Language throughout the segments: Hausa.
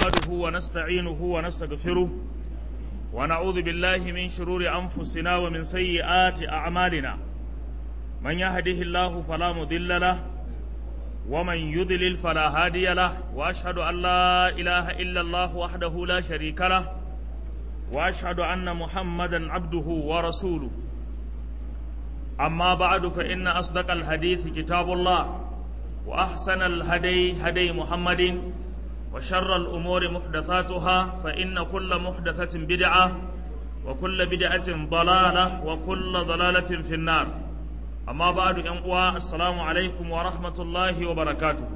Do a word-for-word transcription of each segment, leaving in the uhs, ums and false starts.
نحمده ونستعينه ونستغفره ونعوذ بالله من شرور أنفسنا ومن سيئات أعمالنا من يهده الله فلا مضل له ومن يضلل فلا هادي له وأشهد أن لا إله إلا الله وحده لا شريك له وأشهد أن محمدا عبده ورسوله أما بعد فإن أصدق الحديث كتاب الله وأحسن الهدي هدي محمد وشر الأمور محدثاتها فإن كل محدثة بدعة وكل بدعة ضلالة وكل ضلالة في النار أما بعد أنقوى السلام عليكم ورحمة الله وبركاته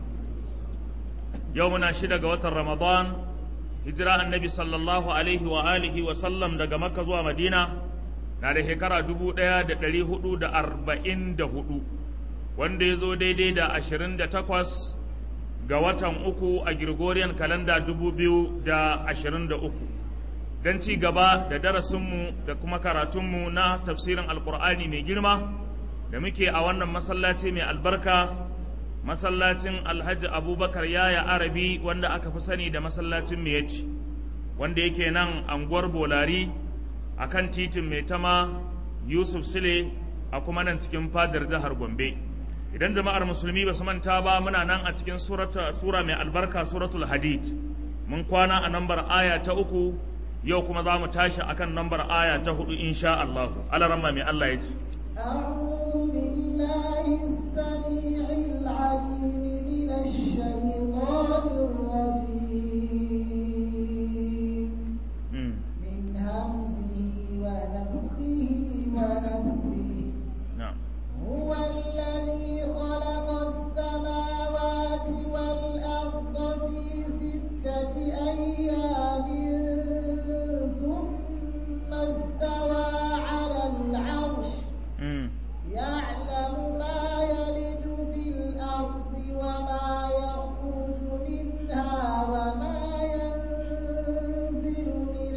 يومنا شدق وتر رمضان هجراء النبي صلى الله عليه وآله وسلم دق مكة زوى مدينة ناري هكرا دبو ديا دلي هدو دا أربعين دا هدو wanda ya zo daidai da ashirin da takwas ga watan uku a Gregorian kalanda dubu biyu da ashirin da uku don ci gaba da darasinmu da kuma karatunmu na tafsirin alkur'ani mai girma da muke a wannan masallaci mai albarka masallacin alhaji abubakar yaya arabi wanda aka fi sani da masallacin miyaci wanda yake nan anguwar bolari a kan titin mai tama yusuf sile a kuma nan cikin fadar jihar gombe. Idan jama'ar musulmi ba su manta ba muna nan a cikin sura mai albarka suratul hadid mun kwana a nambar aya ta uku yau kuma za mu tashi akan nambar aya ta hudu insha Allah alaramma mai Allah ya ce أعوذ بالله السميع العليم من الشيطان الرجيم من همزه ونفخه ونفخه هو الذي خلق السماوات والأرض في ستة أيام ثم استوى على العرش يعلم ما يلج في الأرض وما يخرج منها وما ينزل من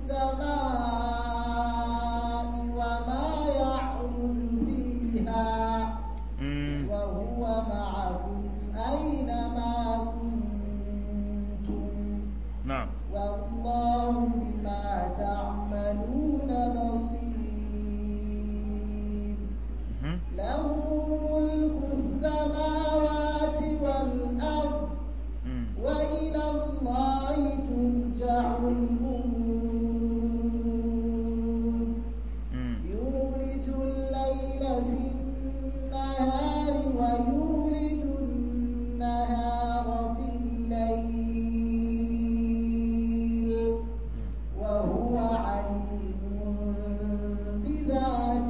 السماء وما يعرج فيها وهو معكم أينما كنتم نعم والله بما تعملون بصير له ملك السماوات والأرض وإلى الله ترجع الأمور يولج الليل في النهار ويولج النهار في الليل وهو عليم بذات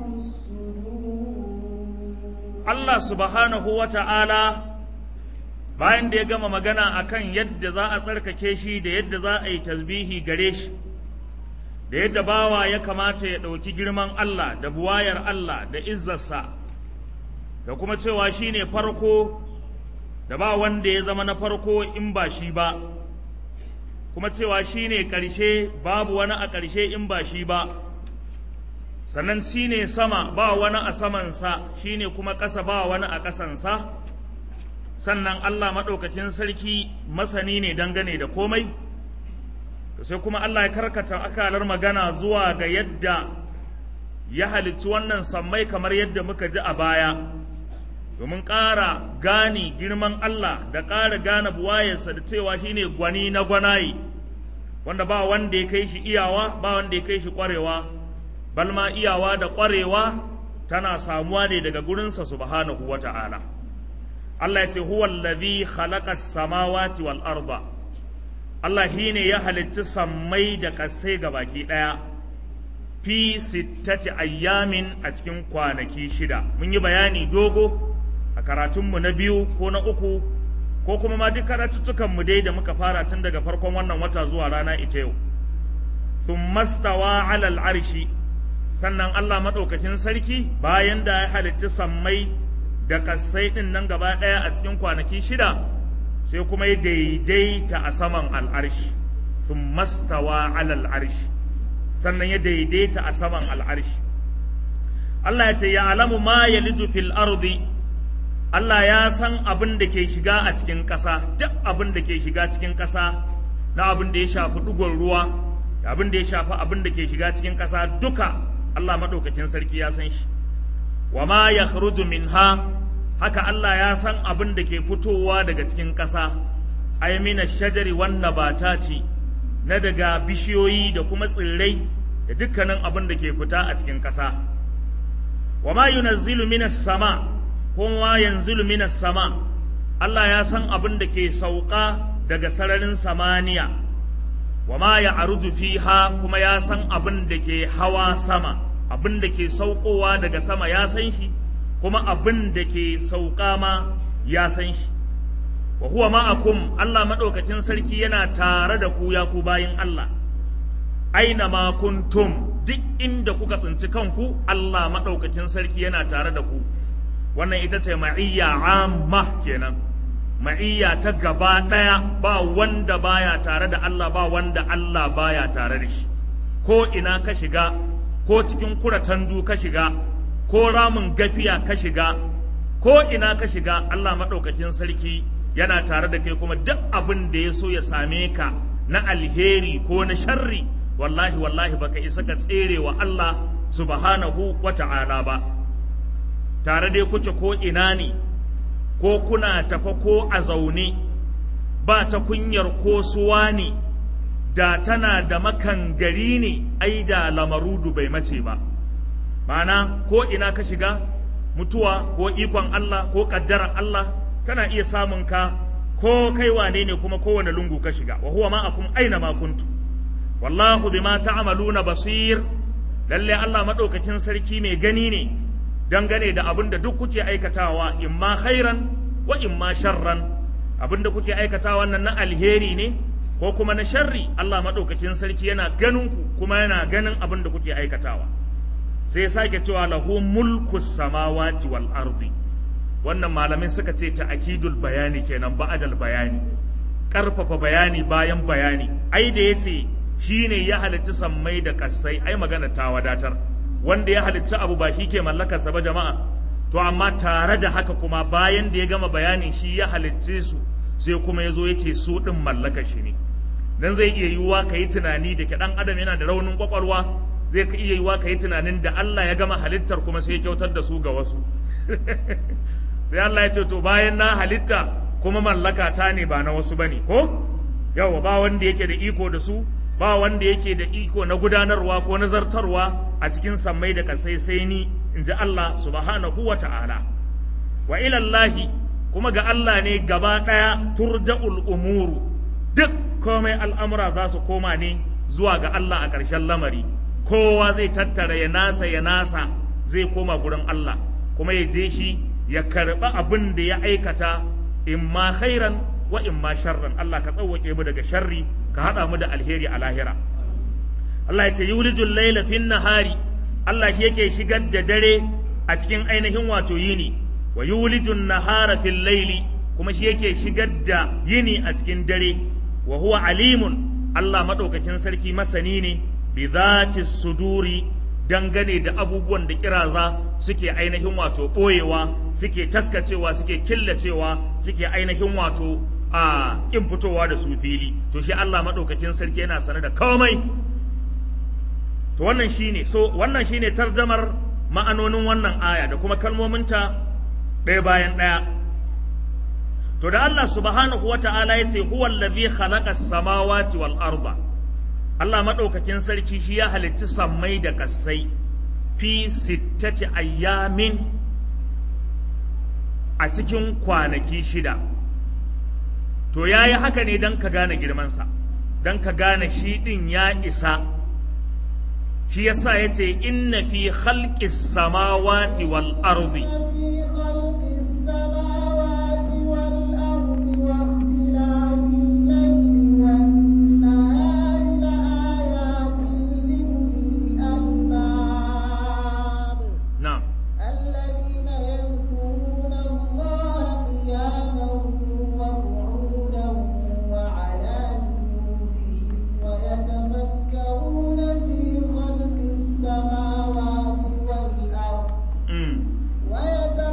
Allah subhanahu wa ta'ala bayan da ya gama magana akan yadda za a tsarkake shi da yadda za a yi tasbihi gare shi da yadda bawa ya kamata ya ɗauki girman Allah da buwayar Allah da izzarsa da kuma cewa shi ne farko da ba wanda ya zama na farko in ba shi ba kuma cewa shi ne ƙarshe babu wani a ƙarshe in ba shi ba sannan shi ne sama ba wani a samansa shi ne kuma ƙasa ba wani a ƙasansa sannan Allah maɗaukakin sarki masani ne dangane da komai sai kuma Allah ya karkata akalar magana zuwa ga yadda ya halicci wannan sammai kamar yadda muka ji a baya domin ƙara gane girman Allah da ƙara gane buwayarsa da cewa shi ne gwani na gwanaye wanda ba wanda ya kai shi iyawa ba wanda ya kai shi ƙwarewa balma iyawa da ƙwarewa tana samuwa ne daga gurinsa subhanahu wa ta'ala Allah ya ce huwa allazi khalaqa as-samawati wal arda Allah shine ya halitta sammai da ƙasai gabaki ɗaya fi sittati ayyamin a cikin kwanaki shida mun yi bayani dogo a karatunmu na biyu ko na uku ko kuma ma duk karatuttukanmu dai da muka fara tun daga farkon wannan wata zuwa rana ita yau thumma stawa ala al-arshi sannan Allah maɗaukakin sarki bayan da ya halicci sammai da ƙasai ɗin nan gaba ɗaya a cikin kwanaki shida sai kuma ya daidaita a saman al'arshi sun mastawa alal arshi sannan ya daidaita a saman al'arshi Allah ya ce ya alamu ma yaliju fil ardi Allah ya san abin da ke shiga a cikin ƙasa duk abin da ke shiga cikin ƙasa na abin da ya shafi ɗigon ruwa da abin da ya shafi abin da ke shiga cikin ƙasa duka Allah maɗaukakin sarki ya san shi wa ma yakhruju minha haka Allah ya san abin da ke fitowa daga cikin ƙasa ay mina shajari wan nabatati na daga bishiyoyi da kuma tsirrai da dukkanin abin da ke fita a cikin ƙasa wa ma yunazzilu minas sama kuma yanzilu minas sama Allah ya san abin da ke sauka daga sararin samaniya wa ma ya'ruju fiha kuma ya san abin da ke hawa sama abin da ke saukowa daga sama ya san shi kuma abin da ke sauka ma ya san shi wa huwa ma'akum Allah madaukakin sarki yana tare da ku ya ku bayin Allah aina ma kuntum duk inda kuka tsinci kanku Allah madaukakin sarki yana tare da ku wannan ita ce ma'iyya amma kenan ma'iyya ta gaba daya ba wanda baya tare da Allah ba wanda Allah baya tare da shi ko ina ka shiga ko cikin kuratandu ka shiga ko ramin gafiya ka shiga ko ina ka shiga Allah madaukakin sarki yana tare da kai kuma duk abin da ya so ya same ka na alheri ko na sharri wallahi wallahi baka isa ka tsere wa Allah subhanahu wa ta'ala ba tare dai kuke ko ina ne ko kuna tafa ko a zaune ba ta kunyar ko suwa ne da tana da makan gari ne ai da lamarudu bai mace ba ma'ana ko ina ka shiga mutuwa ko ikon Allah ko kaddarar Allah kana iya samun ka ko kai wane ne kuma kowane lungu ka shiga wa huwa ma'akum aina ma kuntu wallahu bima ta'maluna basir lalle Allah madaukakin sarki mai gani ne dangane da abin da duk kuke aikatawa imma khairan wa imma sharran abin da kuke aikatawa nan na alheri ne ko kuma na sharri Allah madaukakin sarki yana ganin ku kuma yana ganin abin da kuke aikatawa sai sake cewa lahu mulku samawati wal ardi wannan malamin suka ce ta akidul bayani kenan ba'adal bayani karfafa bayani bayan bayani ai da yace shine ya halicci sammai da kasai ai magana ta wadatar wanda ya halicci abu ba shi ke mallakar sa ba jama'a to amma tare da haka kuma bayan da ya gama bayanin shi ya halicce su sai kuma yazo yace su din mallakar shi ne dan zai iya yiwuwa kai tunani da ke dan adam yana da raunin kwakwalwa zai iya yiwuwa kai tunanin da Allah ya gama halittar kuma sai ya kyautar da su ga wasu sai Allah ya ce to bayan na halitta kuma mallaka ta ne ba na wasu bane ko yawa ba wanda yake da iko da su ba wanda yake da iko na gudanarwa ko nazartarwa a cikin sammai da kasai sai ni inji Allah subhanahu wa ta'ala wa ila Allah kuma ga Allah ne gaba daya turja'ul umuru duk komai al'amura za su koma ne zuwa ga Allah a ƙarshen lamari kowa zai tattara ya nasa ya nasa zai koma gurin Allah kuma ya je shi ya karɓi abin da ya aikata imma khairan wa imma sharran Allah ka tsawwake mu daga sharri ka haɗa mu da alheri a lahira Allah ya ce yulijul layla fin nahari Allah shi yake shigar da dare a cikin ainihin wato yini wa yulijun nahara fil layli kuma shi yake shigar da yini a cikin dare wa huwa alimun Allah madaukakin sarki masani ne bi dhati suduri dangane da abubuwan da kiraza suke ainihin wato ɓoyewa suke taskacewa suke killacewa suke ainihin wato a ƙin fitowa da su fili to shi Allah maɗaukakin sarki yana sane da komai to wannan shine so wannan shine tarjamar ma'anonin wannan aya da kuma kalmominta ɗaya bayan ɗaya to da Allah subhanahu wata'ala yace huwa allazi khalaqa as-samawati wal arda Allah maɗaukakin sarki shi ya halicci sammai da ƙasai fi sittati ayyamin a cikin kwanaki shida to ya yi haka ne don ka gane girmansa don ka gane shi ɗin ya isa shi yasa ya ce inna fi khalqis samawati wal ardi ويتفكرون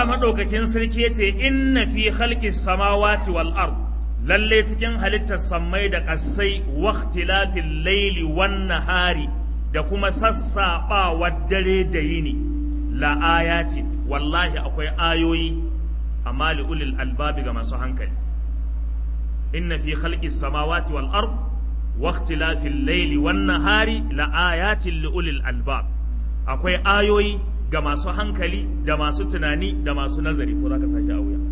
Allah madaukakin sarki yace inna fi khalqis samawati wal ard lalle cikin halittar sammai da ƙasai waqtilafil laili wan nahari da kuma sassaɓawar dare da yini la ayati wallahi akwai ayoyi amma li ulil albabi ga masu hankali inna fi khalqis samawati wal ard waqtilafil laili wan nahari la ayatin li ulil albab akwai ayoyi ga masu hankali da masu tunani da masu nazari ko zaka sake a wuya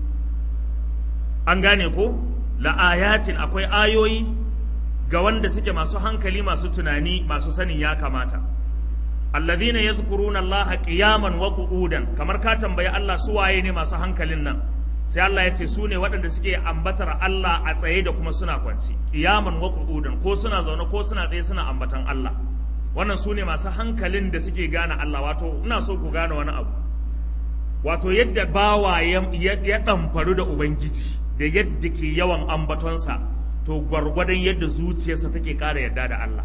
an gane ko la ayatin akwai ayoyi ga wanda suke masu hankali masu tunani masu sanin ya kamata alladhina yadhkuruna allaha qiyaman wa qu'udan kamar ka tambayi Allah su waye ne masu hankalin nan sai Allah ya ce su ne waɗanda suke ambatar Allah a tsaye da kuma suna kwanci qiyaman wa qu'udan ko suna zaune ko suna tsaye suna ambatan Allah wannan su ne masu hankalin da suke gane Allah wato ina so ku gane wani abu wato yadda bawa ya ɗamfaru da Ubangiji da yadda ke yawan ambatonsa to gwargwadon yadda zuciyarsa take ƙara yarda da Allah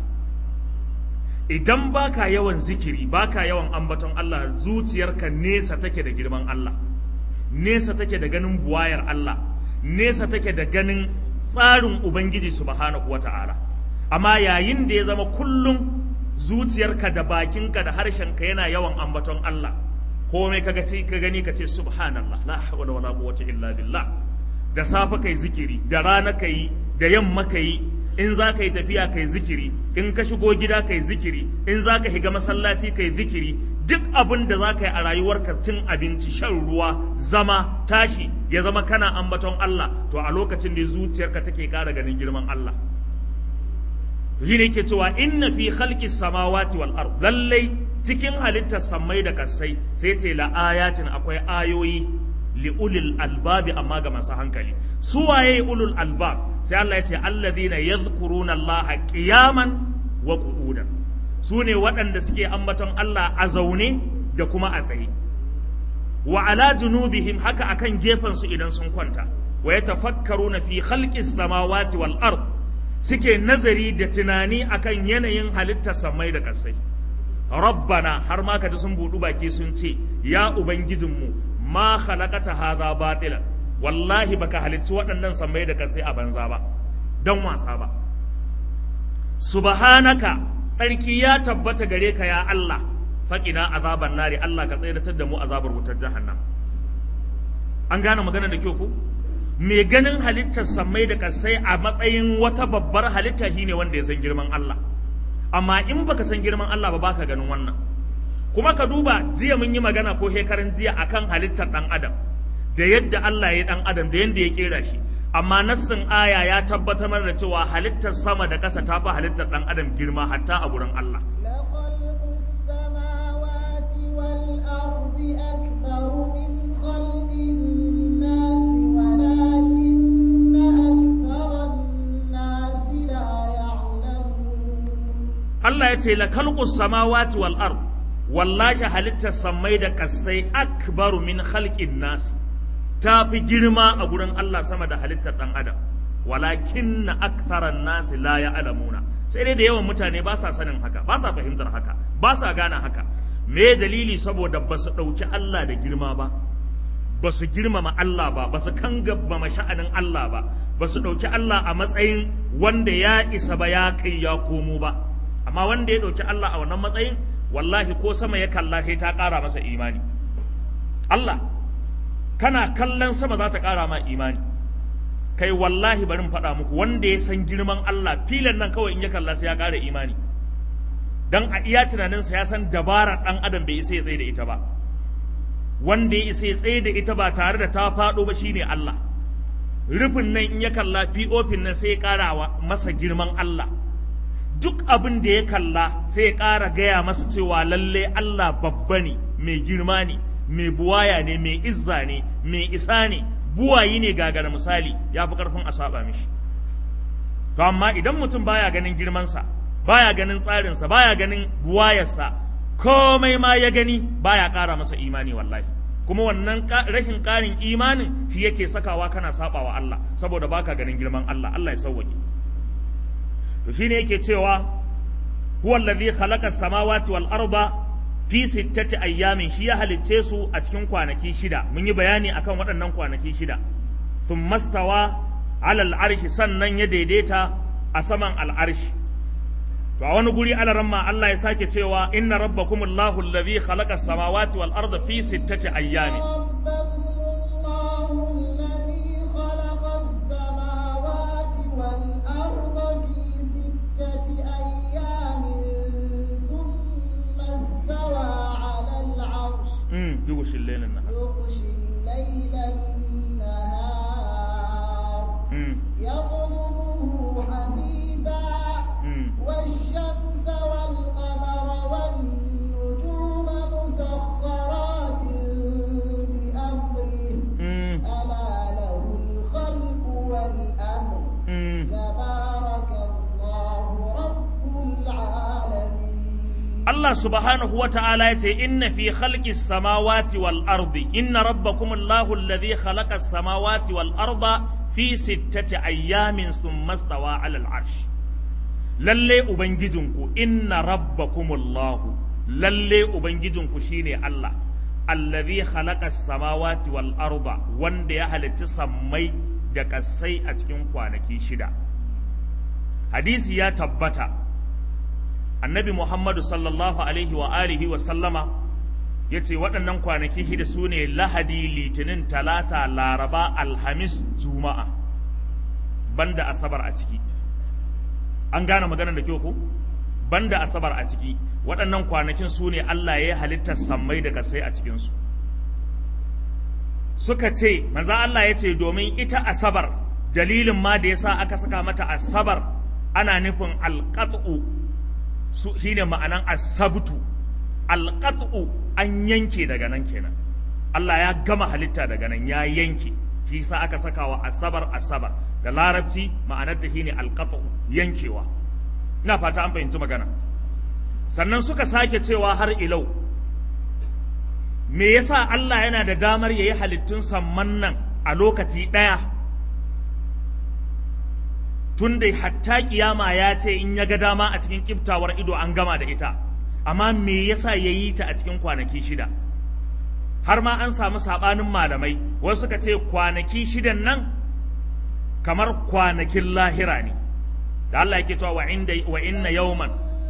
idan baka yawan zikiri baka yawan ambaton Allah zuciyarka nesa take da girman Allah nesa take da ganin buwayar Allah nesa take da ganin tsarin Ubangiji subhanahu wata'ala amma yayin da ya zama kullum zuciyarka da bakinka da harshenka yana yawan ambaton Allah komai kaga ce ka gani ka ce subhanallah la hawla wala quwwata illa billah da safa kai zikiri da rana kai da yamma kai in za ka yi tafiya kai zikiri in ka shigo gida kai zikiri in za ka higa masallaci kai zikiri duk abin da za ka yi a rayuwarka cin abinci shan ruwa zama tashi ya zama kana ambaton Allah to a lokacin da zuciyarka take ƙara ganin girman Allah to shine yake cewa inna fi khalqis samawati wal ard lallai cikin halittar sammai da kasai sai ce la ayatin akwai ayoyi li ulil albabi amma ga masu hankali su waye ulul albab sai Allah ya ce alladhina yadhkuruna Allah qiyaman wa qu'udan su ne waɗanda suke ambaton Allah a zaune da kuma a tsaye wa ala junubihim haka akan gefen su idan sun kwanta wa yatafakkaruna fi khalqis samawati wal ard suke nazari da tunani akan yanayin halittar samai da ƙasai rabbana har ma kaji sun buɗu baki sun ce ya ubangijinmu ma khalaqata hadha batila wallahi baka halicci waɗannan samai da ƙasai a banza ba dan wasa ba subhanaka tsarki ya tabbata gare ka ya Allah faqina azaban nari Allah ka tsayar da mu azabar wutar jahannam an gane magana da kyau ko mai ganin halittar sammai da kasai a matsayin wata babbar halitta shine wanda ya san girman Allah amma in baka san girman Allah ba baka ganin wannan kuma ka duba jiya mun yi magana ko shekaran jiya akan halittar dan adam da yadda Allah ya yi dan adam da yadda ya kera shi amma nassin aya ya tabbatar da cewa halittar sama da ƙasa ta fi halittar dan adam girma hatta a gurin Allah Allah ya ce la khalqus samawati wal ard wallahi halittar samai da kasai akbaru min khalqin nas ta fi girma a gurin Allah sama da halittar dan adam walakinna aktharan nas la ya'lamuna sai dai da yawan mutane ba sa sanin haka ba sa fahimtar haka ba sa gane haka me dalili saboda ba su dauki Allah da girma ba ba su girmama Allah ba ba su kangaba sha'anin Allah ba ba su dauki Allah a matsayin wanda ya isa ba ya kai ya komo ba amma wanda ya ɗauki Allah a wannan matsayin wallahi ko sama ya kalla sai ta ƙara masa imani Allah kana kallon sama za ta ƙara ma imani kai wallahi barin faɗa muku wanda ya san girman Allah filan nan kawai in ya kalla sai ya ƙara imani dan a iya tunaninsa ya san dabarar ɗan adam bai isa ya tsaye da ita ba wanda ya isa ya tsaye da ita ba tare da ta faɗo ba shine Allah rufin nan in ya kalla fi'ofin nan sai ya ƙara masa girman Allah duk abin da ya kalla sai ya ƙara gaya masa cewa lalle Allah babba ne mai girma ne mai buwaya ne mai izza ne mai isa ne buwayi ne gagara misali ya fi ƙarfin a saba mishi to amma idan mutum baya ganin girmansa baya ganin tsarinsa baya ganin buwayarsa komai ma ya gani baya ƙara masa imani wallahi kuma wannan rashin ƙarin imanin shi yake sakawa kana sabawa Allah saboda baka ganin girman Allah Allah ya sauwaƙe to shine yake cewa huwa allazi khalaqa as-samawati wal arda fi sittati ayyamin shi ya halicce su a cikin kwanaki shida mun yi bayani akan waɗannan kwanaki shida thumma stawa ala al'arshi sannan ya daidaita a saman al'arshi to a wani guri alaramma Allah ya sake cewa inna rabbakumullahu alladhi khalaqa as-samawati wal arda fi sittati ayyamin يغشي الليل النهار يغشي الليل النهار يطلبه حثيثا والشمس والقمر والنجوم مسخرات بأمره ألا له الخلق والأمر تبارك الله رب العالمين Allah subhanahu wa ta'ala ya ce, Inna fi khalqis samawati wal ardi, inna rabbakum Allahu alladhi khalaqa samawati wal arda fi sittati ayyamin thumma stawa 'ala al-'arsh. Lalle ubangijinku inna rabbakum Allahu, lalle ubangijinku shine Allah, alladhi khalaqa samawati wal arda, wanda ya halicci sammai da kasai a cikin kwanaki shida. Hadisi ya tabbata annabi Muhammadu sallallahu alaihi wa alihi wa sallama ya ce waɗannan kwanaki shida su ne lahadi, litinin, talata, laraba, alhamis, juma'a banda asabar a ciki. An gane maganar da kyau ko? Banda asabar a ciki waɗannan kwanakin su ne Allah ya yi halittar sammai da kasai a cikinsu. Suka ce manzo Allah ya ce domin ita asabar dalilin ma da yasa aka saka mata asabar ana nufin alqat'u shi ne ma'anan asabtu alqat'u an yanke daga nan kenan Allah ya gama halitta daga nan ya yanke shi sa aka saka wa asabar asabar da larabci ma'anar ta shine alqat'u yankewa ina fata an fahimci magana sannan suka sake cewa har ilau me yasa Allah yana da damar yayi halittun samman nan a lokaci daya tun da hatta kiyama ya ce in ya ga dama a cikin kiftawar ido an gama da ita amma me yasa ya yi ta a cikin kwanaki shida har ma an samu sabanin malamai wasu suka ce kwanaki shidan nan kamar kwanakin lahira ne da Allah yake cewa wa inda wa inna yawman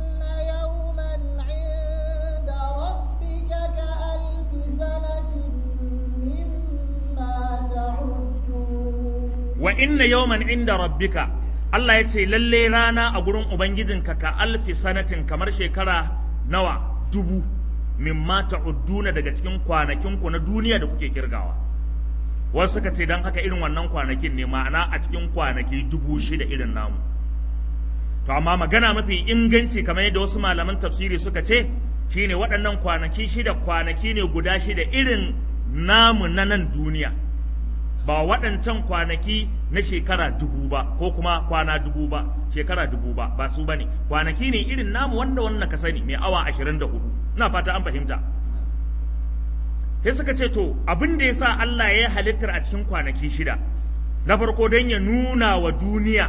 wa inna yawman inda rabbika Allah ya ce lalle rana a gurin Ubangijinka ka alfi sanatin kamar shekara nawa dubu mimma ta'udduna daga cikin kwanakinku na duniya da kuke kirgawa. Wasu suka ce don haka irin wannan kwanakin ne ma'ana a cikin kwanaki dubu shida irin namu. To amma magana mafi inganci kamar yadda wasu malaman tafsiri suka ce shine waɗannan kwanaki shida kwanaki ne guda shida irin namu na nan duniya. Ba waɗancan kwanaki na shekara dubu ba ko kuma kwana dubu ba shekara dubu ba ba su bane kwanaki ne irin namu wanda wannan ka sani mai awa ashirin da hudu ina fata an fahimta sai suka ce to abin da yasa Allah ya halittar a cikin kwanaki shida na farko don ya nuna wa duniya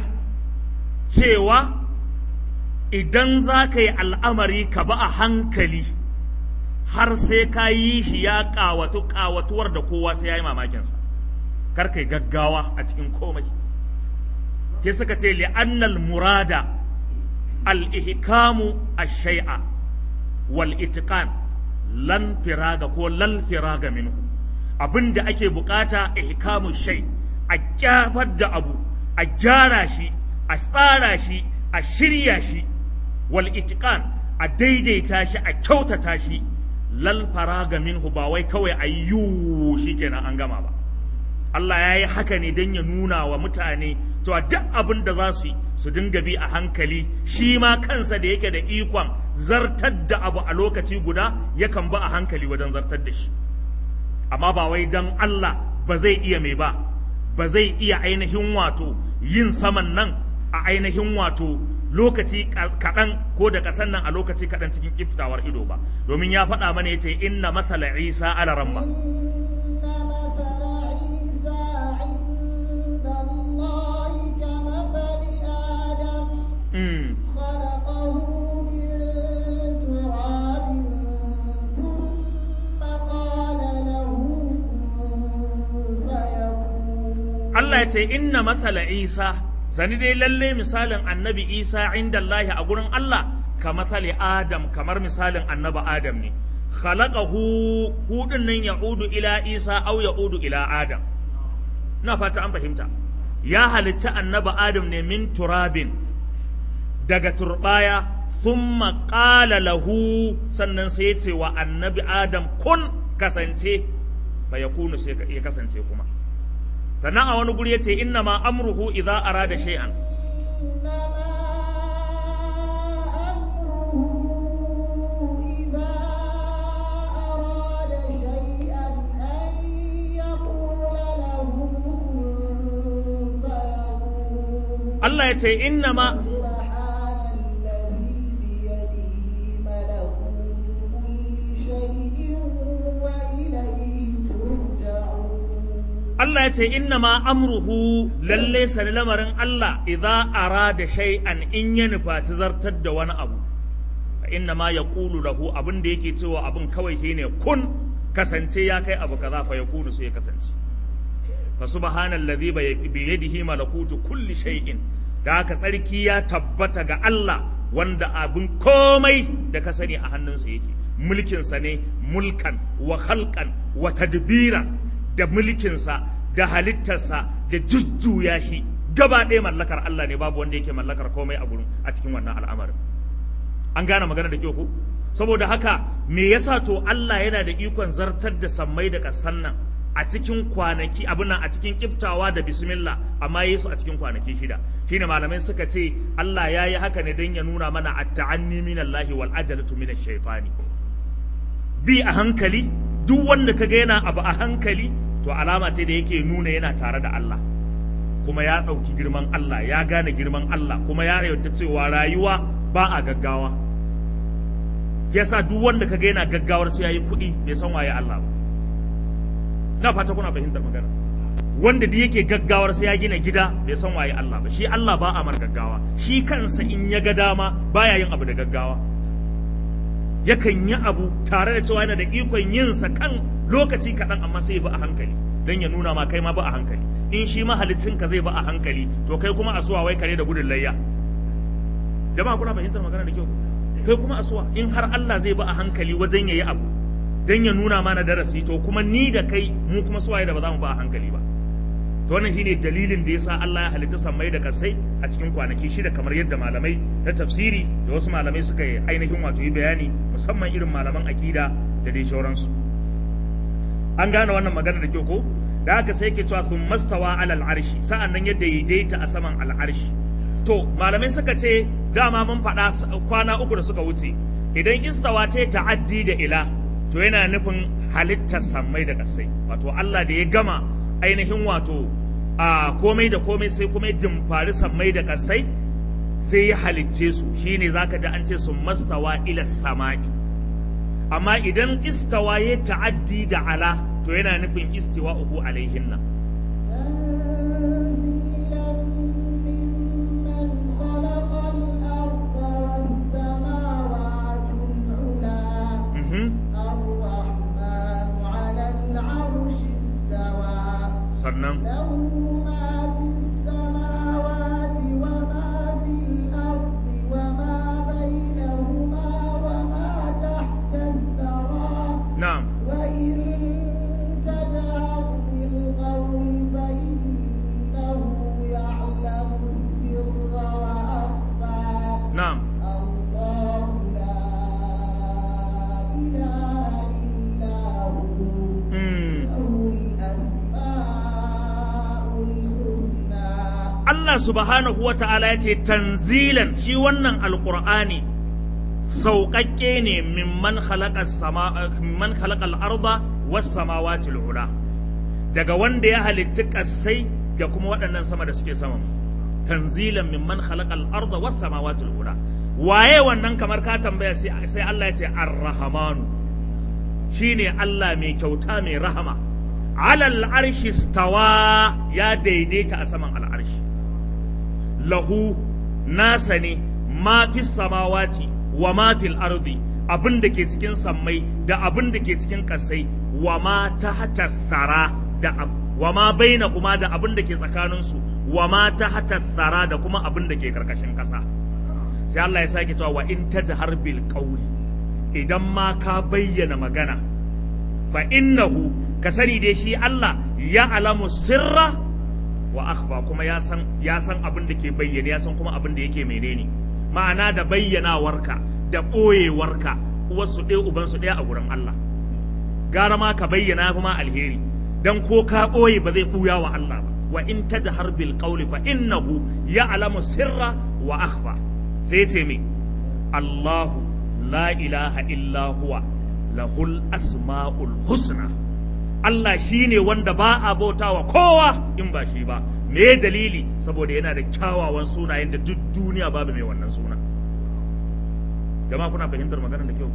cewa idan za ka yi al'amari ka ba a hankali har sai ka yi shi ya ƙawatu ƙawatuwar da kowa sai ya yi mamakinsa kar kai gaggawa a cikin komai ke suka ce li'annal murada al-ihkamu ash-shay'a wal itqan lan firaga ko lal firaga minhu abinda ake bukata ihkamu shay a kyafar da abu a gyara shi a tsara shi a shirya shi wal itqan a daidaita shi a kyautata shi lal faraga minhu ba wai kawai ayyu shikenan an gama ba Allah ya yi haka ne don ya nuna wa mutane cewa duk abin da za su yi su dinga bi a hankali shi ma kansa da yake da ikon zartar da abu a lokaci guda yakan ba a hankali wajen zartar da shi amma ba wai don Allah ba zai iya mai ba ba zai iya ainihin wato yin saman nan a ainihin wato lokaci kaɗan ko da ƙasan nan a lokaci kaɗan cikin kiftawar ido ba domin ya faɗa mana ya ce inna masala isa ala ramma خلقه من تراب Allah ya ce inna mathala Isa sani dai lalle misalin annabi Isa inda Allah a gurin Allah ka mathali Adam kamar misalin annabi Adam ne khalaqahu hudun nan ya'udu ila Isa aw ya'udu ila Adam ina fata an fahimta ya halitta annabi Adam ne min turabin daga turbaya thumma qala lahu sannan sai ya ce wa annabi Adam kun kasance fa yakunu sai ya kasance kuma sannan a wani guri yace inna ma amruhu idza arada shay'an Allah yace inna ma Allah ya ce inna ma amruhu lalle sani lamarin Allah idza arada shay'an in ya nufaci zartar da wani abu fa inna ma yaqulu lahu abin da yake cewa abin kawai shine kun kasance ya kai abu kaza fa yakunu sai ya kasance fa subhanallazi bi yadihi malakutu kulli shay'in da haka tsarki ya tabbata ga Allah wanda abin komai da ka sani a hannunsa yake mulkinsa ne mulkan wa khalqan wa tadbiran da mulkinsa da halittarsa da jujjuya shi gaba ɗaya mallakar Allah ne babu wanda yake mallakar komai a gurin a cikin wannan al'amarin an gane magana da kyau ko saboda haka me yasa to Allah yana da ikon zartar da sammai da kasan nan a cikin kwanaki abin nan a cikin kiftawa da bismillah amma yayi su a cikin kwanaki shida shine malamai suka ce Allah ya yi haka ne don ya nuna mana at-ta'anni minallahi wal ajalatu minash shaitani bi a hankali duk wanda kaga yana abu a hankali to alama ce da yake nuna yana tare da Allah kuma ya ɗauki girman Allah ya gane girman Allah kuma ya yarda cewa rayuwa ba a gaggawa yasa duk wanda kaga yana gaggawar sai yayi kuɗi bai san waye Allah ba na fata kuna fahimtar magana wanda da yake gaggawar sai ya gina gida bai san waye Allah ba shi Allah ba a mar gaggawa shi kansa in ya ga dama baya yin abu da gaggawa yakan yi abu tare da cewa yana da ikon yin sa kan lokaci kaɗan amma sai ba a hankali don ya nuna ma kai ma ba a hankali in shi mahalicinka zai ba a hankali to kai kuma asuwa wai kare da gudun layya jama'a kuna fahimtar magana da kyau kai kuma asuwa in har Allah zai ba a hankali wajen yayi abu don ya nuna mana darasi to kuma ni da kai mu kuma suwaye da ba za mu ba a hankali ba to wannan shine dalilin da yasa Allah ya halitta sammai da kasai a cikin kwanaki shida kamar yadda malamai na tafsiri da wasu malamai suka yi ainihin wato yi bayani musamman irin malaman akida da dai sauransu an gane wannan magana da kyau ko da haka sai yake cewa sun mastawa alal arshi sa'an nan yadda ya daita a saman al'arshi to malamai suka ce dama mun faɗa kwana uku da suka wuce idan istawa ta ta'addi da ila to yana nufin halittar sammai da kasai wato Allah da ya gama ainihin wato a komai da komai sai kuma dimfari sammai da kasai sai ya halicce su shine zaka ji an ce sun mastawa ila samai amma idan istawa ya ta'addi da ala to yana nufin istiwa'uhu alaihinna sannan na'am na'am Allah subhanahu wa ta'ala ya ce tanzilan shi wannan alƙur'ani sauƙaƙƙe ne mimman khalaƙal sama mimman khalaƙal arda was samawati ula daga wanda ya halitta ƙasai da kuma waɗannan sama da suke sama tanzilan mimman khalaƙal arda was samawati ula waye wannan kamar ka tambaya sai sai Allah ya ce ar-rahmanu shine Allah mai kyauta mai rahama alal arshi stawa ya daidaita a saman al'arshi lahu nasa ne ma fi samawati wa ma fil ardi abin da ke cikin sammai da abin da ke cikin kasai wa ma tahta thara da wa ma bainahuma da abin da ke tsakaninsu wa ma tahta thara da kuma abin da ke karkashin ƙasa sai Allah ya sake cewa wa in tajhar bil qawli idan ma ka bayyana magana fa innahu ka sani dai shi Allah ya alamu sirra wa akhfa kuma ya san ya san abin da ke bayyane ya san kuma abin da yake menene ma'ana da bayyanawarka da ɓoyewarka uwarsu ɗaya ubansu ɗaya a gurin Allah gara ma ka bayyana kuma alheri dan ko ka ɓoye ba zai ɓuya wa Allah ba wa in tajhar bil qawli fa innahu ya'lamu sirra wa akhfa sai ce me Allahu la ilaha illa huwa lahul asma'ul husna Allah shine wanda ba a bautawa kowa in ba shi ba me dalili saboda yana da kyawawan sunayen da duk duniya babu mai wannan suna jama'a kuna fahimtar maganar da kyau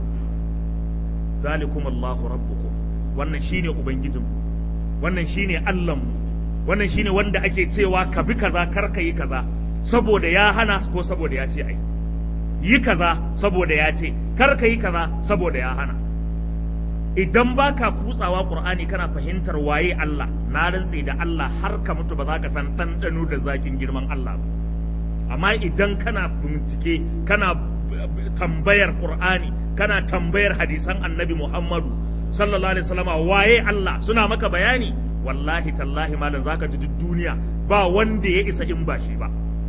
zalikum Allahu rabbukum wannan shine ubangijin wannan shine Allahnmu wannan shine wanda ake cewa ka bi kaza kar ka yi kaza saboda ya hana ko saboda ya ce ai yi kaza saboda ya ce kar ka yi kaza saboda ya hana idan baka kutsawa Qur'ani kana fahimtar waye Allah na rantse da Allah har ka mutu ba za ka san ɗanɗano da zakin girman Allah ba amma idan kana bincike kana tambayar Qur'ani kana tambayar hadisan Annabi Muhammadu sallallahu alaihi wasallam waye Allah suna maka bayani wallahi tallahi malam zaka ji duk duniya ba wanda ya isa in ba shi ba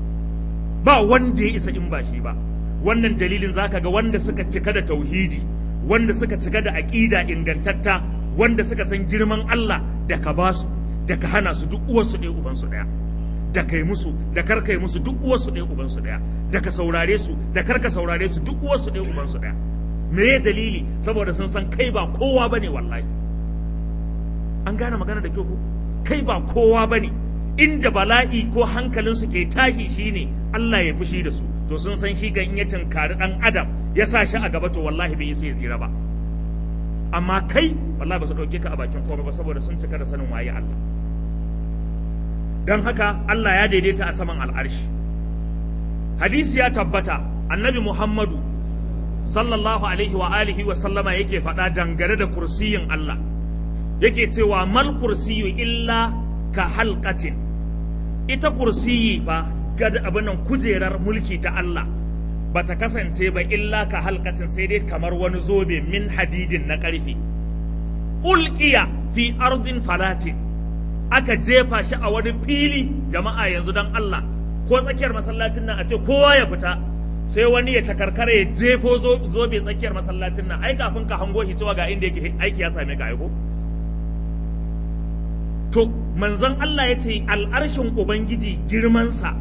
ba wanda ya isa in ba shi ba wannan dalilin zaka ga wanda suka cika da tauhidi wanda suka cika da aqida ingantatta wanda suka san girman Allah da ka basu da ka hana su duk uwarsu ɗaya ubansu ɗaya da kai musu da kar kai musu duk uwarsu ɗaya ubansu ɗaya da ka saurare su da kar ka saurare su duk uwarsu ɗaya ubansu ɗaya me ya dalili saboda sun san kai ba kowa bane wallahi an gane magana da kyau ko kai ba kowa bane inda bala'i ko hankalin su ke tashi shine Allah ya fushi da su to sun san shi ga in ya tunkari dan adam ya sa shi a gaba to wallahi bai sai ya tsira ba amma kai wallahi ba su dauke ka a bakin komai ba saboda sun cika da sanin waye Allah dan haka Allah ya daidaita a saman al'arshi hadisi ya tabbata annabi Muhammadu sallallahu alaihi wa alihi wa sallama yake faɗa dangane da kursiyin Allah yake cewa mal kursiyu illa ka halqatin ita kursiyi fa gada abinan kujerar mulki ta Allah bata kasance ba illa ka halqatin sai dai kamar wani zobe min hadidin na ƙarfe ulqiya fi ardin falatin aka jefa shi a wani fili jama'a yanzu dan Allah ko tsakiyar masallacin nan a ce kowa ya fita sai wani ya takarkare ya jefo zobe tsakiyar masallacin nan ai kafin ka hango shi cewa ga inda yake aiki ya same ka aiko to manzon Allah ya ce al'arshin ubangiji girmansa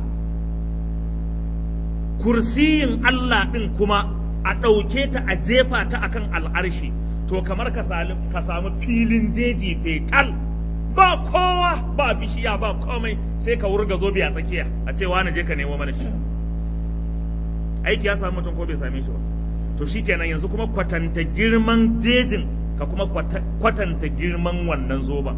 kursiyin Allah ɗin kuma a ɗauke ta a jefa ta akan al'arshi to kamar ka samu filin jeji fetal ba kowa ba bishiya ba komai sai ka wurga zobe a tsakiya a ce wani je ka nemo mana shi aiki ya samu mutum ko bai same shi ba to shikenan yanzu kuma kwatanta girman jejin ka kuma kwatanta girman wannan zoban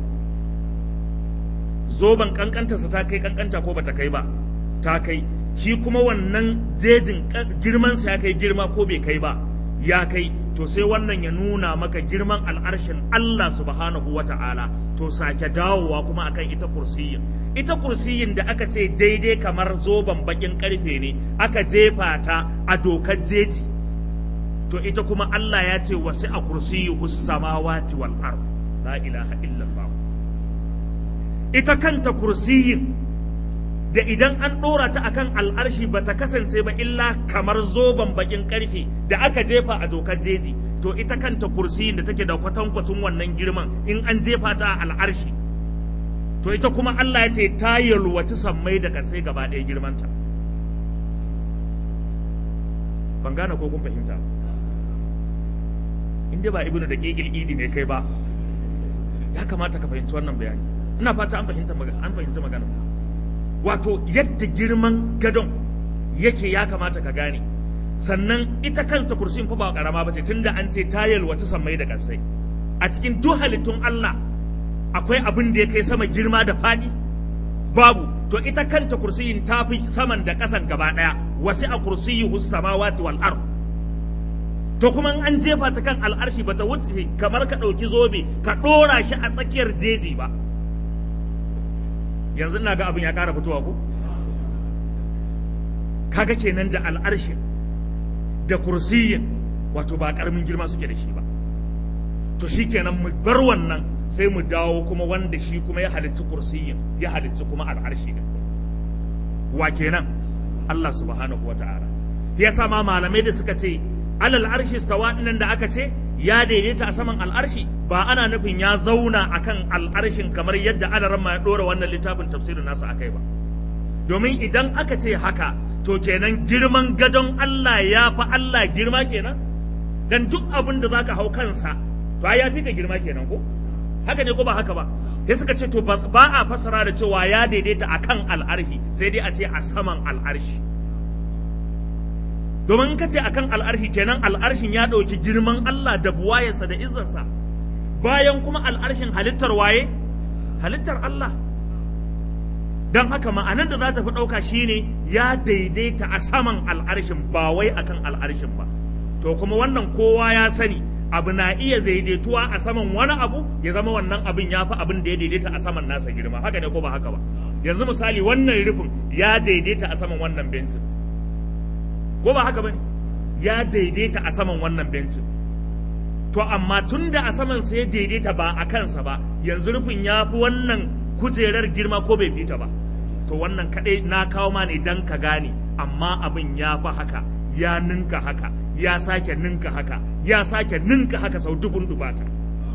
zoban kankantarsa ta kai kankanta ko bata kai ba ta kai shi kuma wannan jejin girmansa ya kai girma ko bai kai ba ya kai to sai wannan ya nuna maka girman al'arshin Allah subhanahu wa ta'ala to sake dawowa kuma akan ita kursiyin ita kursiyin da aka ce daidai kamar zoben bakin karfe ne aka jefa ta a dokar jeji to ita kuma Allah ya ce wasi a kursiyuhu samawati wal ard la ilaha illallah ita kanta kursiyin da idan an ɗora ta akan al'arshi ba ta kasance ba illa kamar zoben bakin karfe da aka jefa a dokar jeji to ita kanta kursiyin da take da kwatankwacin wannan girman in an jefa ta a al'arshi to ita kuma Allah ya ce ta yalwaci sammai da kasai gaba ɗaya girmanta ban gane ko kun fahimta in dai ba ibnu da kekil idi ne kai ba ya kamata ka fahimci wannan bayani ina fata an fahimta an fahimta magana wato yadda girman gadon yake ya kamata ka gane sannan ita kanta kursiyin fa ba karama bace tunda an ce ta yalwaci sammai da kasai a cikin duk halittun Allah akwai abin da ya kai sama girma da faɗi babu to ita kanta kursiyin ta fi saman da ƙasan gaba ɗaya wasi a kursiyuhu samawati wal ard to kuma an jefa ta kan al'arshi bata wuce kamar ka ɗauki zobe ka ɗora shi a tsakiyar jeji ba yanzu ina ga abin ya ƙara fitowa ko kaga kenan da al'arshin da kursiyin wato ba ƙaramin girma suke da shi ba. To shi kenan mu bar wannan sai mu dawo kuma wanda shi kuma ya halicci kursiyin ya halicci kuma al'arshi din wa kenan Allah subhanahu wa ta'ala. Ya sa ma malamai da suka ce alal arshi stawa nan da aka ce ya daidaita a saman al'arshi ba ana nufin ya zauna akan al'arshin kamar yadda alaramma ya dora wannan littafin tafsirin nasa akai ba, domin idan aka ce haka to kenan girman gadon Allah ya fi Allah girma kenan, dan duk abin da zaka hau kansa to ai ya fi ka girma kenan ko haka ne ko ba haka ba. Sai suka ce to ba a fasara da cewa ya daidaita akan al'arshi sai dai a ce a saman al'arshi, domin ka ce akan al'arshi kenan al'arshin ya ɗauki girman Allah da buwayarsa da izzarsa, bayan kuma al'arshin halittar waye halittar Allah. Don haka ma'anar da za ta fi ɗauka shine ya daidaita a saman al'arshin ba wai akan al'arshin ba. To kuma wannan kowa ya sani abu na iya daidaituwa a saman wani abu ya zama wannan abin ya fi abin da ya daidaita a saman nasa girma, haka ne ko ba haka ba. Yanzu misali wannan rufin ya daidaita a saman wannan bencin, ko ba haka bane ya daidaita a saman wannan bencin. To amma tun da a saman sa ya daidaita ba a kansa ba, yanzu rufin ya fi wannan kujerar girma ko bai fita ba. To wannan kadai na kawo ma ne dan ka gane, amma abin ya fi haka, ya ninka haka, ya sake ninka haka, ya sake ninka haka sau dubun dubata.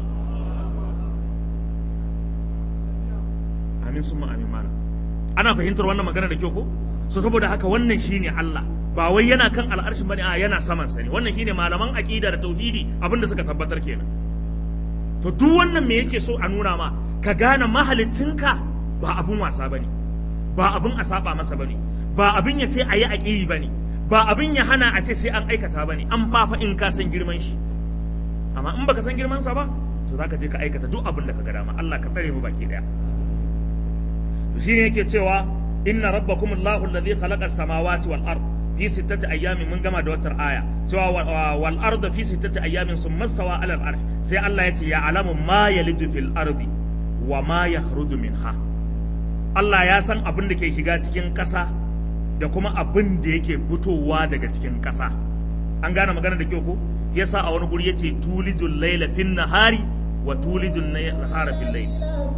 Amin summa amin mana. Ana fahimtar wannan magana da kyau ko? So saboda haka wannan shine Allah. Ba wai yana kan al'arshin bane, a yana saman sa ne. Wannan shine malaman aqida da tauhidi abinda suka tabbatar kenan. To duk wannan me yake so a nuna ma? Ka gane mahalicinka ba abun wasa bane, ba abun a saba masa bane, ba abin ya ce ayi aqiri bane, ba abin ya hana a ce sai an aikata bane, an fafa in ka san girman shi. Amma in baka san girman sa ba, to zaka je ka aikata duk abin da ka ga dama. Allah ka tsare mu baki daya. To shine yake cewa inna rabbakumullahu alladhi khalaqa as-samawati wal ard fi sittati ayyamin, mun gama da watar aya cewa wal arda fi sittati ayyamin summa stawa ala al arsh, sai Allah ya ce ya alamu ma yaliju fil ardi wa ma yakhruju minha. Allah ya san abin da ke shiga cikin ƙasa da kuma abin da yake fitowa daga cikin ƙasa. An gane magana da kyau ko? Yasa a wani guri yace tulijul layla fin nahari wa tulijul nahara fil layl.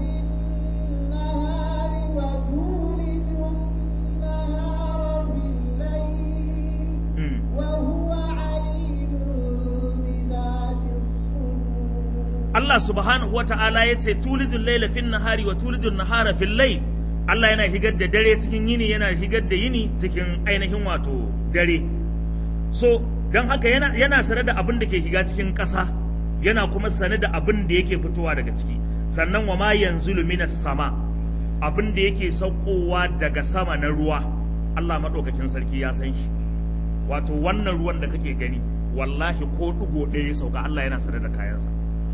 Allah subhanahu wa ta'ala ya ce tulijul layla fin nahari wa tulijul nahara fil layl. Allah yana higar da dare cikin yini, yana higar da yini cikin ainihin wato dare. So don haka yana yana sane da abin da ke higa cikin ƙasa, yana kuma sane da abin da yake fitowa daga ciki. Sannan wa ma yanzulu minas sama, abin da yake saukowa daga sama na ruwa, Allah madaukakin sarki ya san shi. Wato wannan ruwan da kake gani wallahi ko ɗigo ɗaya ya sauka Allah yana sane da kayansa.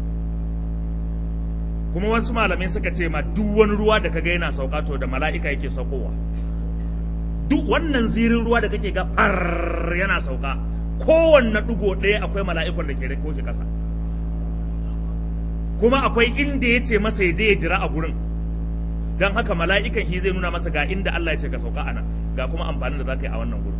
Kuma wasu malamai suka ce ma duk wani ruwa da kaga yana sauka to da mala'ika yake saukowa. Duk wannan zirin ruwa da kake ga far yana sauka, kowanne ɗigo ɗaya akwai mala'ikon da ke rako shi ƙasa. Kuma akwai inda ya ce masa ya je ya jira a gurin, don haka mala'ikan shi zai nuna masa ga inda Allah ya ce ka sauka a nan, ga kuma amfanin da za ka yi a wannan gurin.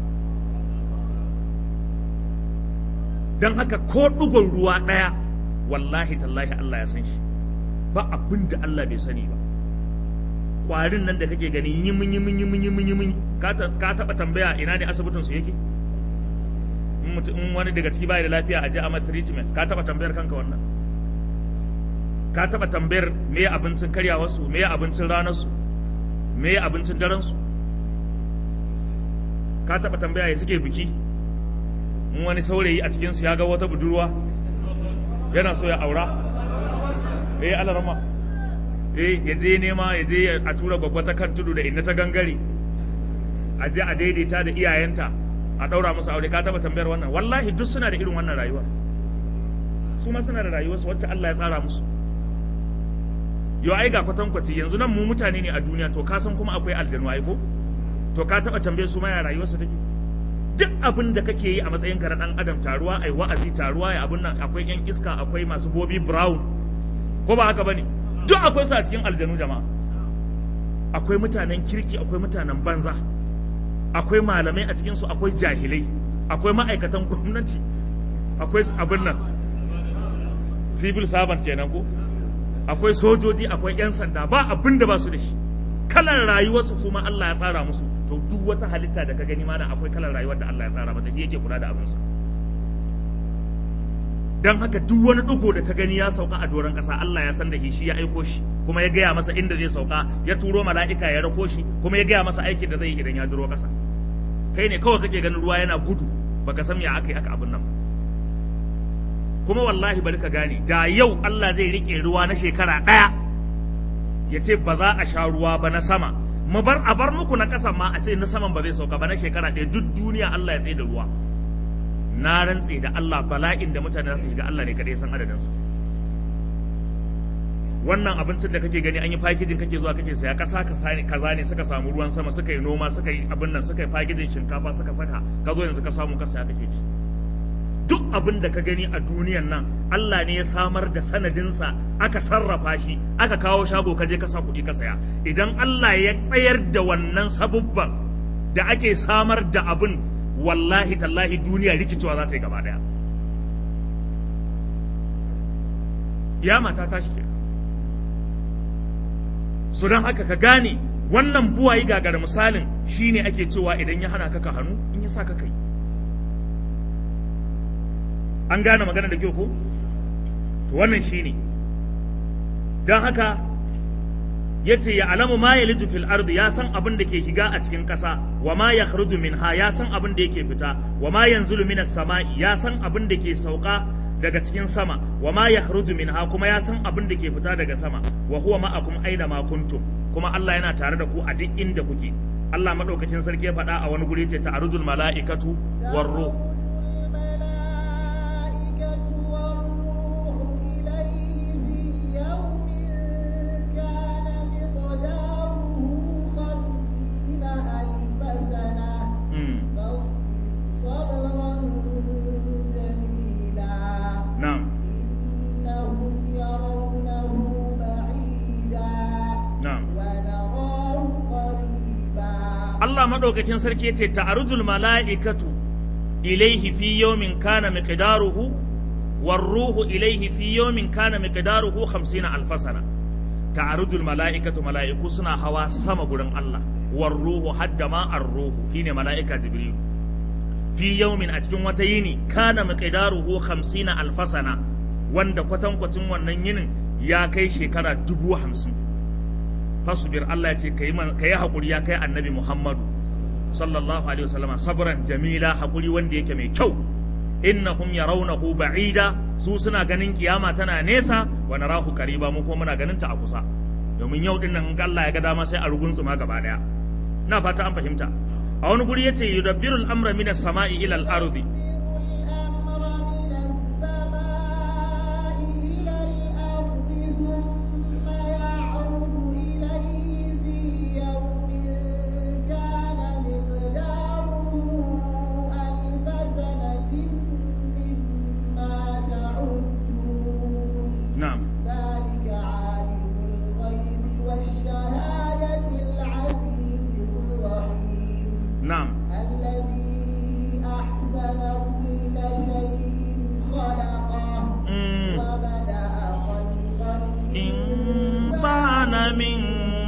Don haka ko ɗigon ruwa ɗaya wallahi tallahi Allah ya san shi, ba abin da Allah bai sani ba. Kwarin nan da kake gani yimin yimin yimin yimin yimin, ka taɓa tambaya ina ne asibitin su yake? In wani daga ciki bai da lafiya a je a mata treatment, ka taɓa tambayar kanka wannan? Ka taɓa tambayar me abincin karyawarsu, me abincin ranarsu, me abincin darensu? Ka taɓa tambaya ya suke biki? In wani saurayi a cikinsu ya ga wata budurwa yana so ya aura, eh alarama, eh ya je nema, ya je a tura gwagwa ta kan tudu da inna ta gangare, a je a daidaita da iyayenta a ɗaura musu aure. Ka taɓa tambayar wannan? Wallahi duk suna da irin wannan rayuwa, su ma suna da rayuwarsu wacce Allah ya tsara musu. Yau ai ga kwatankwaci, yanzu nan mu mutane ne a duniya, to ka san kuma akwai aljanu ai ko? To ka taɓa tambayar su ma ya rayuwarsu take? Duk abin da kake yi a matsayin ka na ɗan adam, taruwa ai wa'azi, taruwa ai abin nan, akwai yan iska, akwai masu Bobby Brown, ko ba haka bane? Duk akwai su a cikin aljanu jama'a. akwai mutanen kirki akwai mutanen banza, akwai malamai a cikinsu akwai jahilai, akwai ma'aikatan gwamnati, akwai abin nan civil servant kenan ko, akwai sojoji, akwai 'yan sanda, ba abin da ba su da shi. Kalan rayuwarsu su ma Allah ya tsara musu. To duk wata halitta da ka gani ma akwai kalan rayuwar da Allah ya tsara mata, yake kula da abinsa. Dan haka duk wani dugo da ka gani ya sauka a doron ƙasa, Allah ya san da shi, ya aiko shi, kuma ya gaya masa inda zai sauka, ya turo mala'ika ya rako shi, kuma ya gaya masa aikin da zai yi idan ya duro ƙasa. Kai ne kawai kake ganin ruwa yana gudu, baka san ya aka yi aka abin nan. Kuma wallahi bari ka gane, da yau Allah zai rike ruwa na shekara ɗaya, ya ce ba za a sha ruwa ba na sama, mu bar a bar muku na ƙasan ma a ce na saman ba zai sauka ba na shekara ɗaya, duk duniya Allah ya tsaye da ruwa. Na rantse da Allah bala'in da mutane za su shiga Allah ne kadai san adadinsa. Wannan abincin da kake gani an yi fakijin kake zuwa kake saya, kasa kaza ne suka samu ruwan sama, suka yi noma, suka yi abin nan, suka yi fakijin shinkafa suka saka, ka zo yanzu ka samu ka saya kake ci. Duk abin da ka gani a duniyan nan Allah ne ya samar da sanadinsa, aka sarrafa shi, aka kawo shago ka je ka sa kuɗi ka saya. Idan Allah ya tsayar da wannan sabubban da ake samar da abin, wallahi tallahi duniya rikicewa za ta yi gaba daya. Kiyama ta tashi ke. So don haka ka gane wannan buwayi gagara misalin shine ake cewa idan ya hana ka ka hannu, in ya sa ka kai. An gane magana da kyau ko? To wannan shine. Don haka yace ya alamu ma yaliju fil ardi, ya san abin da ke shiga a cikin ƙasa, wa ma yakhruju minha, ya san abin da yake fita, wa ma yanzulu minas sama'i, ya san abin da ke sauka daga cikin sama, wa ma yakhruju minha, kuma ya san abin da ke fita daga sama, wa huwa ma'akum aina ma kuntum, kuma Allah yana tare da ku a duk inda kuke. Allah madaukakin sarki ya faɗa a wani guri ce ta'arujul mala'ikatu war ruh. Allah madaukakin sarki yace ta'arujul mala'ikatu ilaihi fi yawmin kana miqdaruhu war ruhu ilaihi fi yawmin kana miqdaruhu khamsina alf sana. Ta'arujul mala'ikatu, mala'iku suna hawa sama gurin Allah, war ruhu hadda ma ar-ruhu shine mala'ika Jibril. Fi yawmin, a cikin wata yini, kana miqdaruhu khamsina alf sana, wanda kwatankwacin wannan yinin ya kai shekara dubu hamsin. Fasbir, Allah ya ce ka yi haƙuri ya kai annabi Muhammadu sallallahu alaihi wasallam, sabran jamila, haƙuri wanda yake mai kyau. Innahum yarawnahu ba'ida, su suna ganin kiyama tana nesa, wa narahu qariba, mu kuma muna ganin ta a kusa. Domin yau din nan Allah ya ga dama sai a ruguntsuma gaba daya. Na fata an fahimta. A wani guri yace yudabbirul amra minas sama'i ila al-ardi. نعم الذي أحسن كل شيء خلقه وبدأ خلق الإنسان من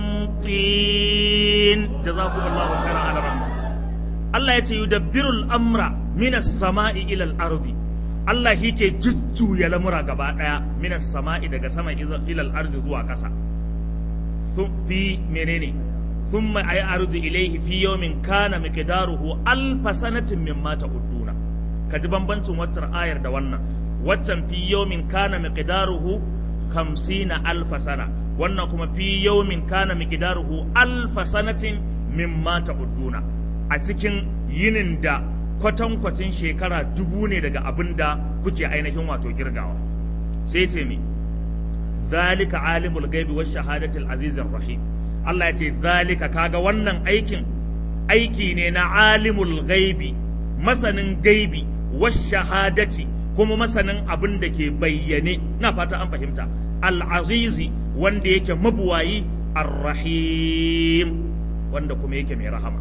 طين جزاكم الله خيرا على رحمة الله يدبر الأمر من السماء إلى الأرض. Allah shi ke jujjuya lamura gaba ɗaya minas sama'i daga sama ilal ardi zuwa ƙasa. Fi menene? Thumma ay arju ilayhi fi yawmin kana miqdaruhu alf sanatin mimma ta'uduna. Kaji bambancin waccar ayar da wannan. Waccan fi yawmin kana miqdaruhu khamsina alf sana. Wannan kuma fi yawmin kana miqdaruhu alf sanatin mimma ta'uduna. A cikin yinin da kwatankwacin shekara dubu ne daga abin da kuke ainihin wato girgawa. Sai ce mi zalika alimul gaibi wash shahadatil azizir rahim. Allah ya ce zalika, kaga wannan aikin aiki ne na alimul gaibi, masanin gaibi, wash shahadati, kuma masanin abin da ke bayyane. Na fata an fahimta. Al azizi, wanda yake mabuwayi, ar-rahim wanda kuma yake mai rahama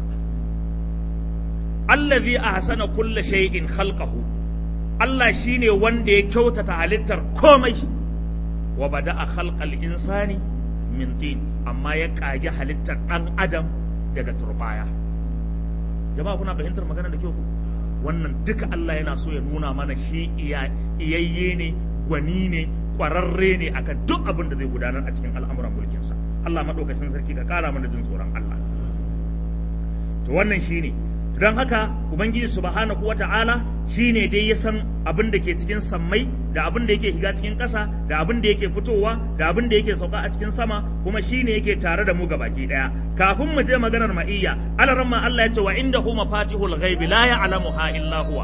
allazi ahsana kulla shay'in khalqahu Allah shine wanda ya kyautata halittar komai wa bada'a khalqal insani min tin amma ya kage halittar dan adam daga turbaya jama'a kuna fahimtar magana da kyau ku wannan duka Allah yana so ya nuna mana shi iyayye ne gwani ne kwararre ne akan duk abin da zai gudanar a cikin al'amuran mulkinsa Allah madaukakin sarki ka kara mana jin tsoron Allah to wannan shine don haka ubangiji subhanahu wata'ala shine dai ya san abin da ke cikin sammai da abin da yake shiga cikin ƙasa da abin da yake fitowa da abin da yake sauka a cikin sama kuma shine yake tare da mu gabaki daya kafin mu je maganar ma'iyya alaramma Allah ya ce wa indahu mafatihul ghaibi la ya'lamuha illa huwa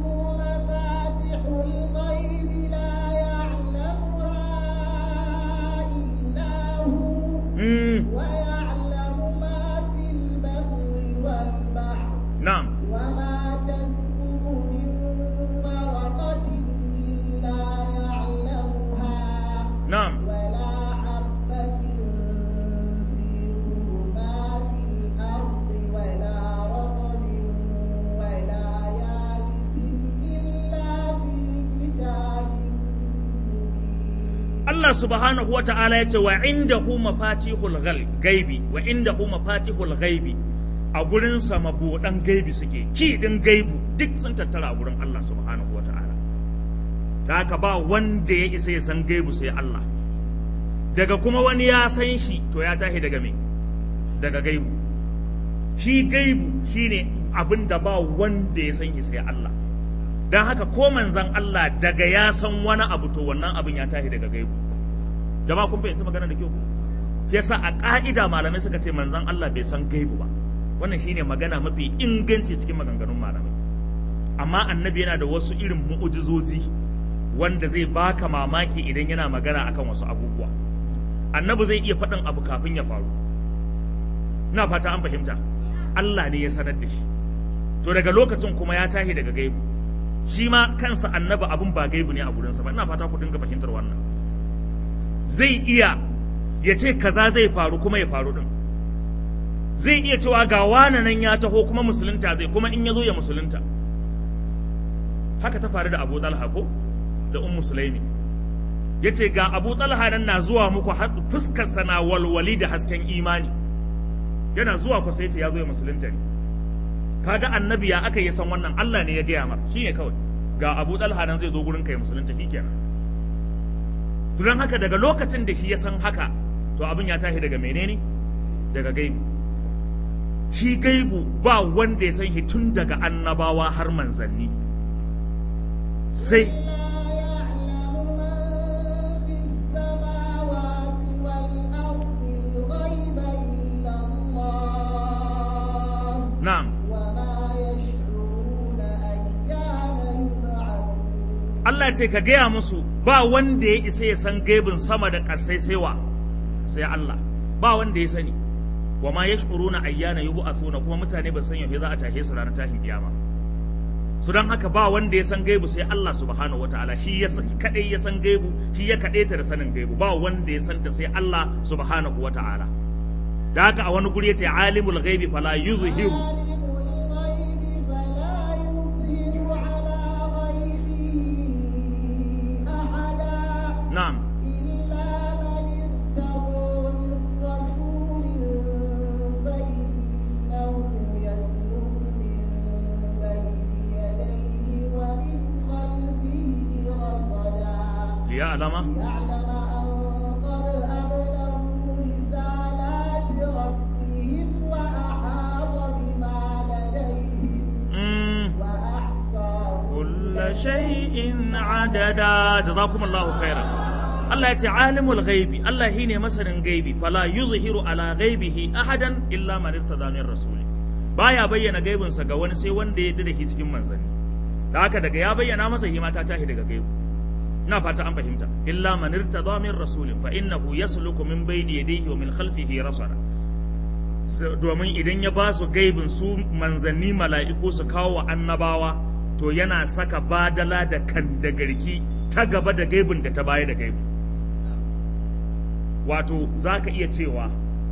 ويعلم ما في البر والبحر نعم وما تسقط من ورقة إلا يعلمها نعم ولا حبة في ظلمات الأرض ولا رطب ولا يابس إلا في كتاب Allah subhanahu wa ta'ala ya ce wa indahu mafatihul gaibi wa indahu mafatihul gaibi a gurin sa mabudan gaibi suke ki din gaibu duk sun tattara a gurin Allah subhanahu wa ta'ala da haka ba wanda ya isa ya san gaibu sai Allah daga kuma wani ya san shi to ya tashi daga me daga gaibu shi gaibu shine abin da ba wanda ya san shi sai Allah dan haka ko manzon Allah daga ya san wani abu to wannan abin ya tashi daga gaibu jama'a kun fahimci magana da kyau yasa a ka'ida malamai suka ce manzon Allah bai san gaibu ba wannan shine magana mafi inganci cikin maganganun malamai amma annabi yana da wasu irin mu'ujizozi wanda zai baka mamaki idan yana magana akan wasu abubuwa annabi zai iya faɗin abu kafin ya faru ina fata an fahimta Allah ne ya sanar da shi to daga lokacin kuma ya tashi daga gaibu shi ma kansa annabi abun ba gaibu ne a gurinsa ba ina fata ku dinga fahimtar wannan zai iya ya ce kaza zai faru kuma ya faru din zai iya cewa ga wani nan ya taho kuma musulunta zai kuma in ya zo ya musulunta haka ta faru da Abu Talha ko da Ummu Sulaimi yace ga Abu Talha nan na zuwa muku fuskar sa na walwali da hasken imani yana zuwa ku sai yace ya zo ya musulunta ne kaga annabi ya aka yi san wannan Allah ne ya gaya mar shine kawai ga Abu Talha nan zai zo gurin kai musulunta shikenan don haka daga lokacin da shi ya san haka to abin ya tashi daga menene daga gaibu shi gaibu ba wanda ya san shi tun daga annabawa har manzanni sai na'am Allah ce ka gaya musu ba wanda ya isa ya san gaibin sama da ƙasai sai wa sai Allah ba wanda ya sani wa ma yash'uruna ayyana yub'athuna kuma mutane ba san yaushe za a tashe su ranar tashin kiyama su dan haka ba wanda ya san gaibu sai Allah subhanahu wataala shi ya kadai ya san gaibu shi ya kadai ta da sanin gaibu ba wanda ya santa sai Allah subhanahu wataala da haka a wani guri yace alimul ghaibi fala yuzhiru نعم إلا من ارتضى من رسول فإنه يسلك من بين يديه ومن خلفه رصدا ليعلم ليعلم أن قد أبلغوا رسالات ربهم وأحاط بما لديهم وأحصى كل شيء عددا جزاكم الله خيرا Allah ya ce alimul ghaibi Allah shine masanin gaibi fala yuzhiru ala ghaibihi ahadan illa man irtada min rasuli baya bayyana gaibin sa ga wani sai wanda ya dade shi cikin manzanni da haka daga ya bayyana masa hima ta tashi daga gaibu ina fata an fahimta illa man irtada min rasulin fa innahu yasluku min bayni yadayhi wa min khalfihi rasada domin idan ya ba su gaibin su manzanni mala'iku su kawo wa annabawa to yana saka badala da kandagarki ta gaba da gaibin da ta baya da gaibin wato za ka iya cewa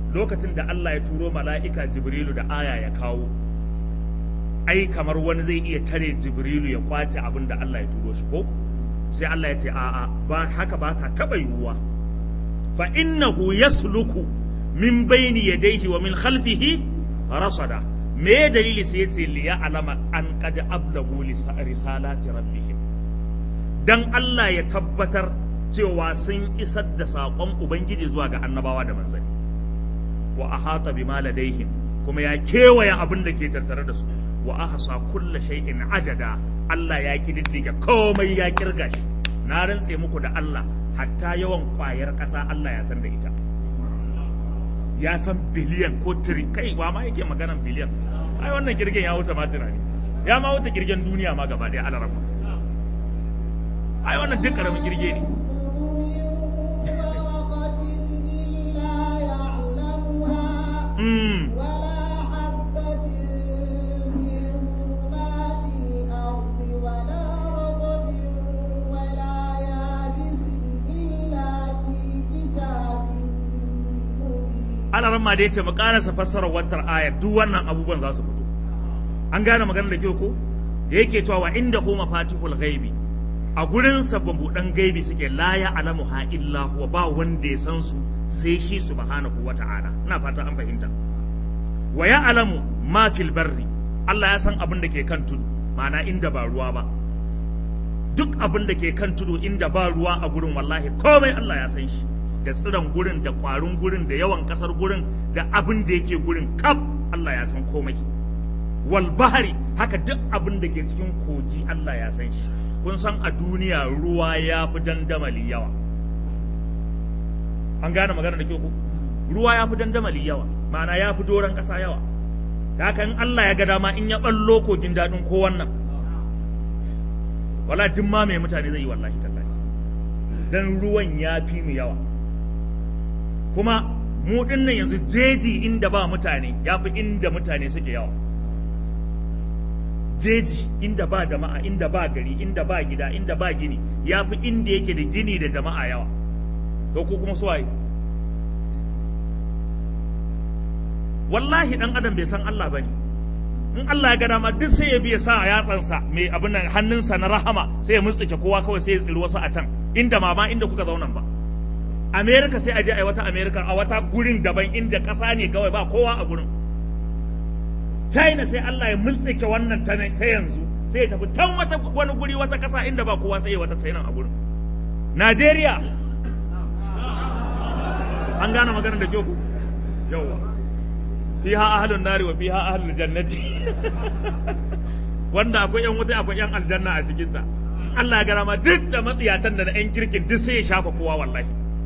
lokacin da Allah ya turo mala'ika Jibrilu da aya ya kawo, ai kamar wani zai iya tare Jibrilu ya kwace abin da Allah ya turo shi ko? Sai Allah ya ce a'a, ba haka ba ta taɓa yiwuwa. Fa innahu yasluku min bayni yadayhi wa min khalfihi rasada. Me dalili sai yace li ya'lama an qad ablagu risalati rabbihim. Dan Allah ya tabbatar cewa sun isar da saƙon Ubangiji zuwa ga annabawa da manzanni. Wa ahata bima ladaihim, kuma ya kewaye abin da ke tattare da su. Wa ahsa kulla shay'in adada, Allah ya kididdige komai ya kirga shi. Na rantse muku da Allah, hatta yawan kwayar ƙasa Allah ya san da ita. Ya san biliyan ko tiri, kai wa ma yake maganan biliyan. Ai wannan kirgen ya wuce ma tunani. Ya ma wuce kirgen duniya ma gaba ɗaya alarama. Ai wannan duk karamin kirge ne. Mm. Alaran ma da ya ce mu karasa fassarar wancan ayar, duk wannan abubuwan za su fito. An gane maganar da kyau ko? Da yake cewa wa inda huma fatihul ghaibi, a gurin sababuɗan gaibi suke la ya alamu ha illa huwa, ba wanda ya san su sai shi subhanahu wa ta'ala. Ina fata an fahimta. Wa ya alamu ma fil barri, Allah ya san abin da ke kan tudu, ma'ana inda ba ruwa ba. Duk abin da ke kan tudu inda ba ruwa a gurin, wallahi komai Allah ya san shi. Da tsiron gurin, da ƙwarin gurin, da yawan ƙasar gurin, da abin da yake gurin kaf Allah ya san komai. Wal bahari, haka duk abin da ke cikin kogi Allah ya san shi. Kun san a duniya ruwa ya fi dandamali yawa. An gane magana da kyau ko? Ruwa ya fi dandamali yawa, ma'ana ya fi doron ƙasa yawa. Da haka in Allah ya ga dama in ya ɓallo kogin daɗin ko wannan, wala duk ma mai mutane zai yi wallahi tallahi. Dan ruwan ya fi mu yawa. Kuma mu ɗin nan yanzu jeji inda ba mutane ya fi inda mutane suke yawa. Jeji inda ba jama'a, inda ba gari, inda ba gida, inda ba gini, ya fi inda yake da gini da jama'a yawa. To ku kuma suwaye? Wallahi ɗan adam bai san Allah ba ne. In Allah ya ga dama duk sai ya biya sa a yatsansa mai abin nan hannunsa na rahama, sai ya mutsuke kowa kawai sai ya tsiri wasu a can inda ma ma inda kuka zaunan ba. Amerika sai a je a yi wata Amerika a wata gurin daban inda ƙasa ne kawai ba kowa a gurin. China sai Allah ya multsike wannan ta yanzu sai ya tafi can wata wani guri wata ƙasa inda ba kowa sai ya wata China a gurin. Najeriya an gane maganar da kyau ku? Yawwa. Fiha ahlun nari wa fiha ahlul jannati. Wanda akwai yan wuta akwai yan aljanna a cikin ta. Allah ya gara ma duk da matsiyatan da na yan kirkin duk sai ya shafa kowa wallahi.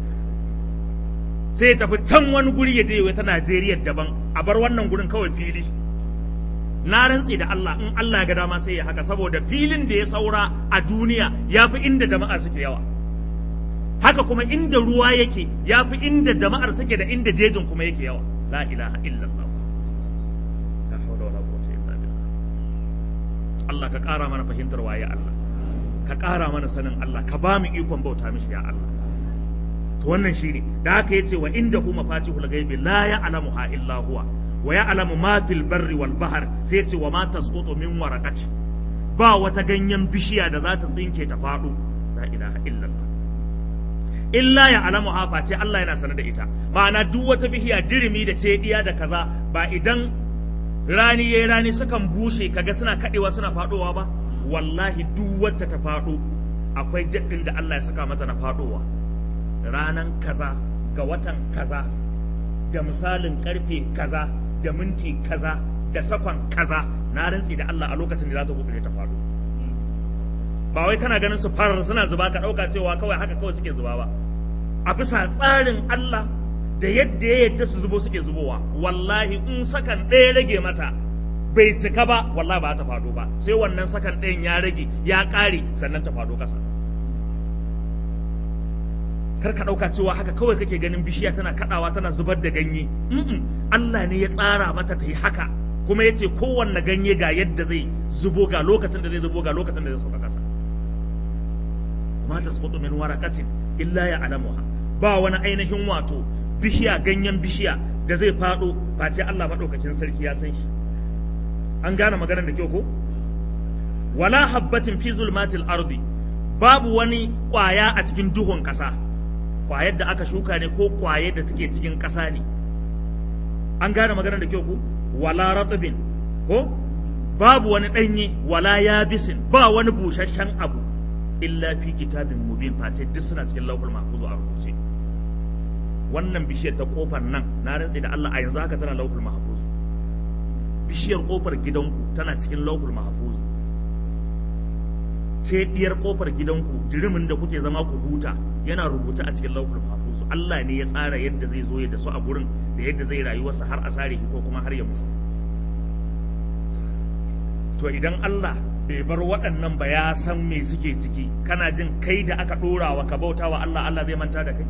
Sai ya tafi can wani guri ya je wata Najeriya daban, a bar wannan gurin kawai fili. Na rantsi da Allah, in Allah ya ga dama sai ya haka, saboda filin da ya saura a duniya ya fi inda jama'a suke yawa. Haka kuma inda ruwa yake ya fi inda jama'ar suke da inda jejin kuma yake yawa. La ilaha illallah. La hawla wala quwwata illa billah. Allah ka ƙara mana fahimtar waye Allah. Ka ƙara mana sanin Allah, ka ba mu ikon bauta mishi ya Allah. To wannan shine da haka yace wa inda huma fatihul ghaibi la ya'lamuha illa huwa wa ya'lamu ma fil barri wal bahr, sai yace wa ma tasqutu min waraqati, ba wata ganyen bishiya da za ta tsinke ta faɗo. La ilaha illallah. Illa ya'lamuha, face Allah yana sanar da ita. Ma'ana duk wata bishiya dirimi da cediya da kaza, ba idan rani yayi rani sukan bushe kaga suna kadewa suna faɗowa ba, wallahi duk wacce ta faɗo akwai daɗin da Allah ya saka mata na faɗowa. Ranan kaza ga watan kaza da misalin karfe kaza da minti kaza da sakon kaza, na rantsi da Allah a lokacin da za ta gudu ta faɗo. Ba wai kana ganin su farar suna zuba ka ɗauka cewa kawai haka kawai suke zuba ba, a bisa tsarin Allah da yadda ya yadda su zubo suke zubowa. Wallahi in sakan ɗaya rage mata bai cika ba, wallahi ba ta faɗo ba, sai wannan sakan ɗayan ya rage ya ƙare sannan ta faɗo ƙasa. Kar ka ɗauka cewa haka kawai kake ganin bishiya tana kaɗawa tana zubar da ganye. Allah ne ya tsara mata ta yi haka, kuma ya ce kowanne ganye ga yadda zai zubo, ga lokacin da zai zubo, ga lokacin da zai sauka ƙasa. Ma tasqutu min waraqatin illa ya'lamuha, ba wani ainihin wato bishiya, ganyen bishiya da zai faɗo face Allah maɗaukakin sarki ya san shi. An gane maganar da kyau ko? Wala habbatin fi zulmatil ardi, babu wani ƙwaya a cikin duhun ƙasa, ƙwayar da aka shuka ne ko ƙwayar da take cikin ƙasa ne. An gane maganar da kyau ko? Wala ratbin ko? Babu wani ɗanye, wala yabisin, ba wani busasshen abu, illa fi kitabin mubin, face duk suna cikin lauhul mahfuz a rubuce. Wannan bishiyar ta kofar nan, na rantse da Allah a yanzu haka tana lauhul mahfuz. Bishiyar kofar gidanku tana cikin lauhul mahfuz. Ce diyar kofar gidanku, dirimin da kuke zama ku huta, yana rubuta a cikin lauhul mahfuz. Allah ne ya tsara yadda zai zo da su a gurin da yadda zai rayuwarsa har a sare ko kuma har ya mutu. To idan Allah bai bar waɗannan ba ya san me suke ciki, kana jin kai da aka ɗora wa ka bauta wa Allah, Allah zai manta da kai?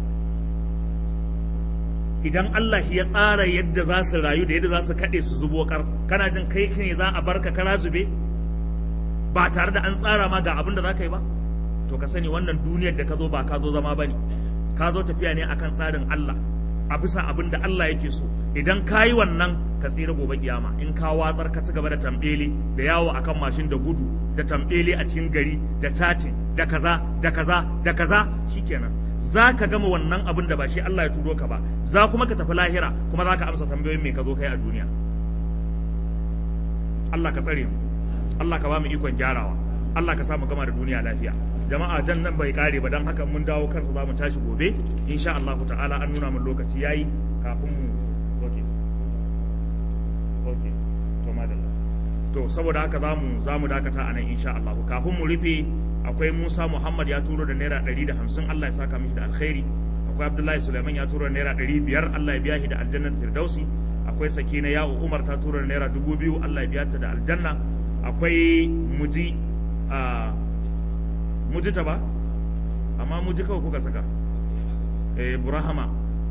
Idan Allah ya tsara yadda za su rayu da yadda za su kaɗe su zubo kar, kana jin kai ne za a barka kara zube ba tare da an tsara ma ga abin da za ka yi ba? To ka sani wannan duniyar da ka zo ba ka zo zama ba ne, ka zo tafiya ne akan tsarin Allah, a bisa abin da Allah yake so. Idan ka yi wannan ka tsira gobe kiyama. In ka watsar ka ci gaba da tambele da yawo akan mashin da gudu da tambele a cikin gari da chatting da kaza da kaza da kaza, shikenan za ka gama wannan abin da ba shi Allah ya turo ka ba, za kuma ka tafi lahira kuma za ka amsa tambayoyin me ka zo kai a duniya. Allah ka tsare mu, Allah ka ba mu ikon gyarawa, Allah ka sa mu gama da duniya lafiya. Jama'a jan nan bai kare ba, don haka mun dawo kansa za mu tashi gobe insha Allah ta'ala. An nuna mun lokaci yayi kafin mu okay okay to madalla. To saboda haka za mu za mu dakata a nan insha Allah. Kafin mu rufe, akwai Musa Muhammad ya turo da naira ɗari da hamsin, Allah ya saka mishi da alkhairi. Akwai Abdullahi Sulaiman ya turo da naira ɗari biyar, Allah ya biya shi da aljannar firdausi. Akwai Sakina Ya'u Umar ta turo da naira dubu biyu, Allah ya biya ta da aljanna. Akwai Muji a Muji ta ba, amma Muji kawai kuka saka. Eh Burahama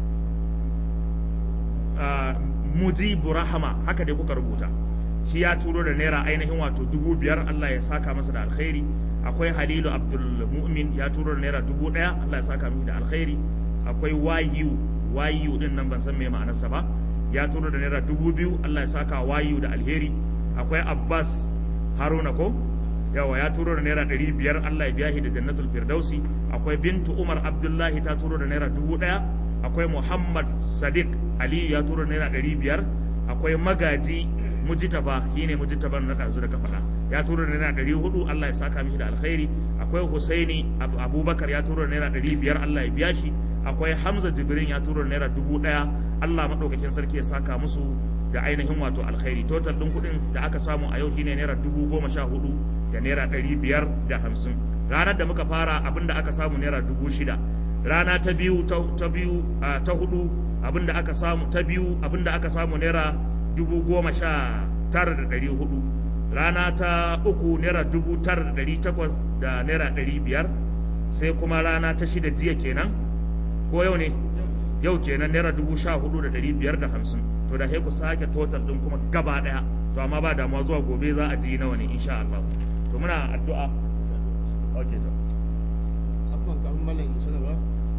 a Muji Burahama, haka dai kuka rubuta. Shi ya turo da naira ainihin wato dubu biyar, Allah ya saka masa da alkhairi. Akwai Halilu Abdul Mu'min ya turo da naira dubu ɗaya, Allah ya saka mishi da alkhairi. Akwai Wayu Wayu din nan ban san me ma'anarsa ba, ya turo da naira dubu biyu, Allah ya saka Wayu da alheri. Akwai Abbas Haruna ko yawa ya turo da naira ɗari biyar, Allah ya biya shi da jannatul firdausi. Akwai Bintu Umar Abdullahi ta turo da naira dubu ɗaya. Akwai Muhammad Sadiq Ali ya turo da naira ɗari biyar. Akwai Magaji Mujitafa, shi ne Mujitaban na ɗazu da ka faɗa, ya turo da naira ɗari hudu, Allah ya saka mishi da alkhairi. Akwai Husaini Abubakar ya turo da naira ɗari biyar, Allah ya biya shi. Akwai Hamza Jibrin ya turo da naira dubu ɗaya, Allah maɗaukakin sarki ya saka musu da ainihin wato alkhairi. Total ɗin kuɗin da aka samu a yau shine naira dubu goma sha hudu da naira ɗari biyar da hamsin. Ranar da muka fara abin da aka samu naira dubu shida. Rana ta biyu ta biyu ta hudu abin da aka samu ta biyu abin da aka samu naira dubu goma sha tara da ɗari hudu. Rana ta uku naira dubu tara da ɗari takwas da naira ɗari biyar. Sai kuma rana ta shida jiya kenan ko yau ne yau kenan naira dubu sha hudu da ɗari biyar da hamsin. To da ku sake total din kuma gaba daya, to amma ba damuwa zuwa gobe za a ji nawa ne insha Allah. To muna addu'a. Okay to afwan ka mallan insana ba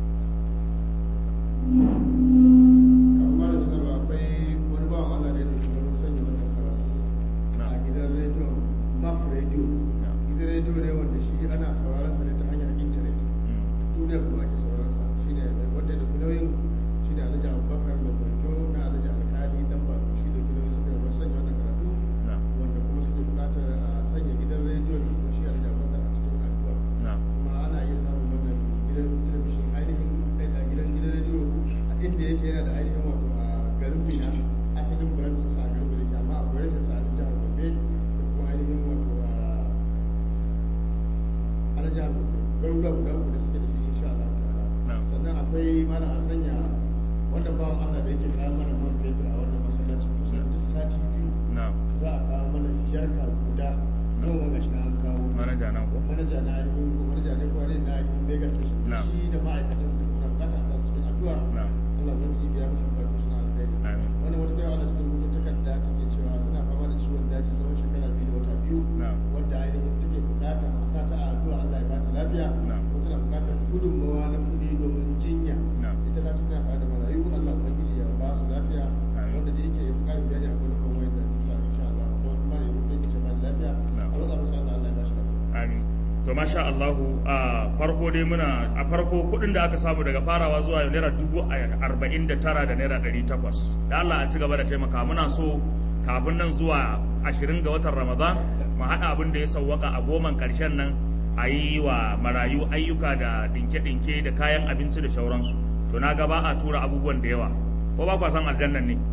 kamar insana ba akwai wani ba Allah da yake da sanya wannan karatu a gidan radio Maf Radio. Gidan radio ne wanda shi ana sauraron sa ne ta hanyar internet, duniyar kuma ake sauraron sa. Shine wanda da kunoyin shi da Alhaji Abubakar da Bonjo na Alhaji Alkali dan ba shi da kunoyin su da sanya wannan karatu, wanda kuma suke bukatar a sanya gidan radio da kuma shi Alhaji Abubakar a cikin addu'a. Kuma ana iya samun wannan gidan television ainihin a gidan gidan radio a inda yake yana da ainihin wato a garin Mina, asalin branch sa a garin Mina, amma akwai rashin sa a jihar Gombe da kuma ainihin wato a jihar Gombe garuruwa guda uku da suke da shi insha Allah ta'ala. Sannan akwai masha Allahu a farko dai muna a farko kudin da aka samu daga farawa zuwa naira dubu arba'in da tara da naira ɗari takwas da Allah a ci gaba da taimaka muna so kafin nan zuwa ashirin ga watan Ramadan mu haɗa abin da ya sauwaka a goman ƙarshen nan a yi wa marayu ayyuka da ɗinke-ɗinke da kayan abinci da shauransu to na ga ba a tura abubuwan da yawa ko ba kwa san aljannan ne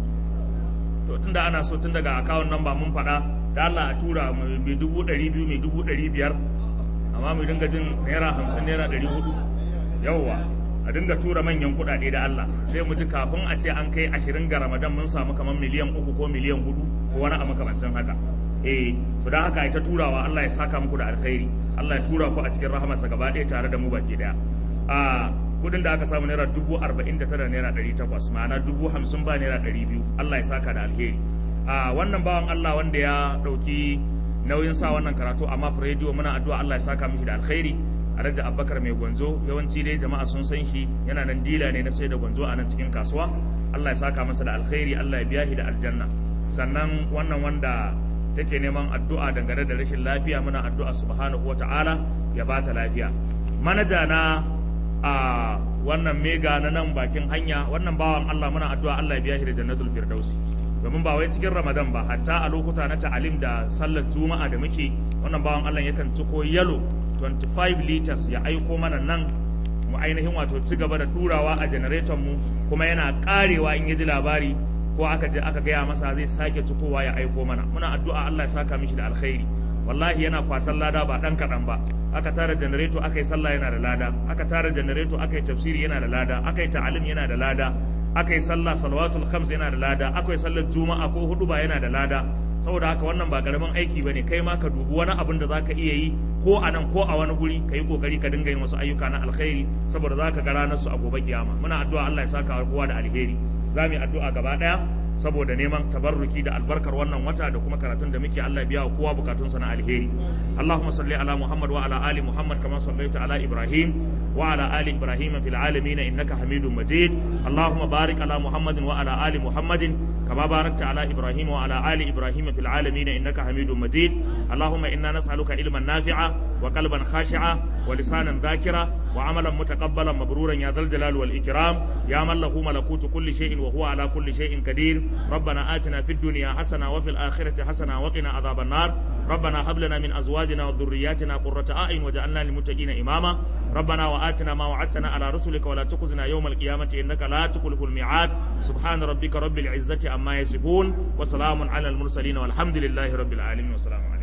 to tunda ana so tun daga akawun nan ba mun faɗa da Allah a tura mai dubu ɗari biyu mai dubu ɗari biyar amma mu dinga jin naira hamsin naira ɗari hudu yawwa a dinga tura manyan kuɗaɗe da Allah sai mu ji kafin a ce an kai ashirin ga Ramadan mun samu kamar miliyan uku ko miliyan hudu ko wani a makamancin haka eh so da haka ai ta turawa Allah ya saka muku da alkhairi Allah ya tura ku a cikin rahamarsa gaba ɗaya tare da mu baki ɗaya a kudin da aka samu naira dubu arba'in da tara naira ɗari takwas ma'ana dubu hamsin ba naira ɗari biyu Allah ya saka da alheri a wannan bawan Allah wanda ya ɗauki nauyin sa wannan karatu a maf rediyo muna addu'a Allah ya saka mishi da alkhairi Alhaji Abubakar mai gwanzo yawanci dai jama'a sun san shi yana nan dila ne na sai da gwanzo a nan cikin kasuwa Allah ya saka masa da alkhairi Allah ya biya shi da aljanna sannan wannan wanda take neman addu'a dangane da rashin lafiya muna addu'a subhanahu wata'ala ya bata lafiya manaja na a wannan mega na nan bakin hanya wannan bawan Allah muna addu'a Allah ya biya shi da jannatul firdausi domin ba wai cikin Ramadan ba hatta a lokuta na ta'alim da sallar juma'a da muke wannan bawan Allah yakan ciko yalo twenty-five liters ya aiko mana nan mu ainihin wato ci gaba da turawa a generator mu kuma yana karewa in ya ji labari ko aka je aka gaya masa zai sake cikowa ya aiko mana muna addu'a Allah ya saka mishi da alkhairi wallahi yana kwasan lada ba dan kadan ba aka tara janareto aka yi sallah yana da lada aka tara janareto aka yi tafsiri yana da lada aka yi ta'alim yana da lada aka yi sallah salawatul khams yana da lada aka yi sallar juma'a ko hudu ba yana da lada saboda haka wannan ba karamin aiki bane kai ma ka dubi wani abin da zaka iya yi ko a nan ko a wani guri ka yi kokari ka dinga yin wasu ayyuka na alkhairi saboda zaka ga ranar su a gobe kiyama muna addu'a Allah ya saka kowa da alheri za mu yi addu'a gaba daya saboda neman tabarruki da albarkar wannan wata da kuma karatun da muke Allah biya wa kowa bukatunsa na alheri Allahumma salli ala Muhammad wa ala ali Muhammad kama sallaita ala Ibrahim wa ala ali Ibrahim fil alamin innaka Hamidum Majid Allahumma barik ala Muhammad wa ala ali Muhammad kama barakta ala Ibrahim wa ala ali Ibrahim fil alamin innaka Hamidum Majid Allahumma inna nas'aluka ilman nafi'a wa qalban khashi'a wa lisanan dhakira wa amalan mutaqabbalan mabruran ya dhal jalali wal ikram ya man lahu malakutu kulli shay'in wa huwa ala kulli shay'in qadir ربنا آتنا في الدنيا حسنة وفي الآخرة حسنة وقنا عذاب النار ربنا هب لنا من أزواجنا وذرياتنا قرة أعين وجعلنا للمتقين إماما ربنا وآتنا ما وعدتنا على رسلك ولا تخزنا يوم القيامة إنك لا تخلف الميعاد سبحان ربك رب العزة عما يصفون وسلام على المرسلين والحمد لله رب العالمين والسلام عليكم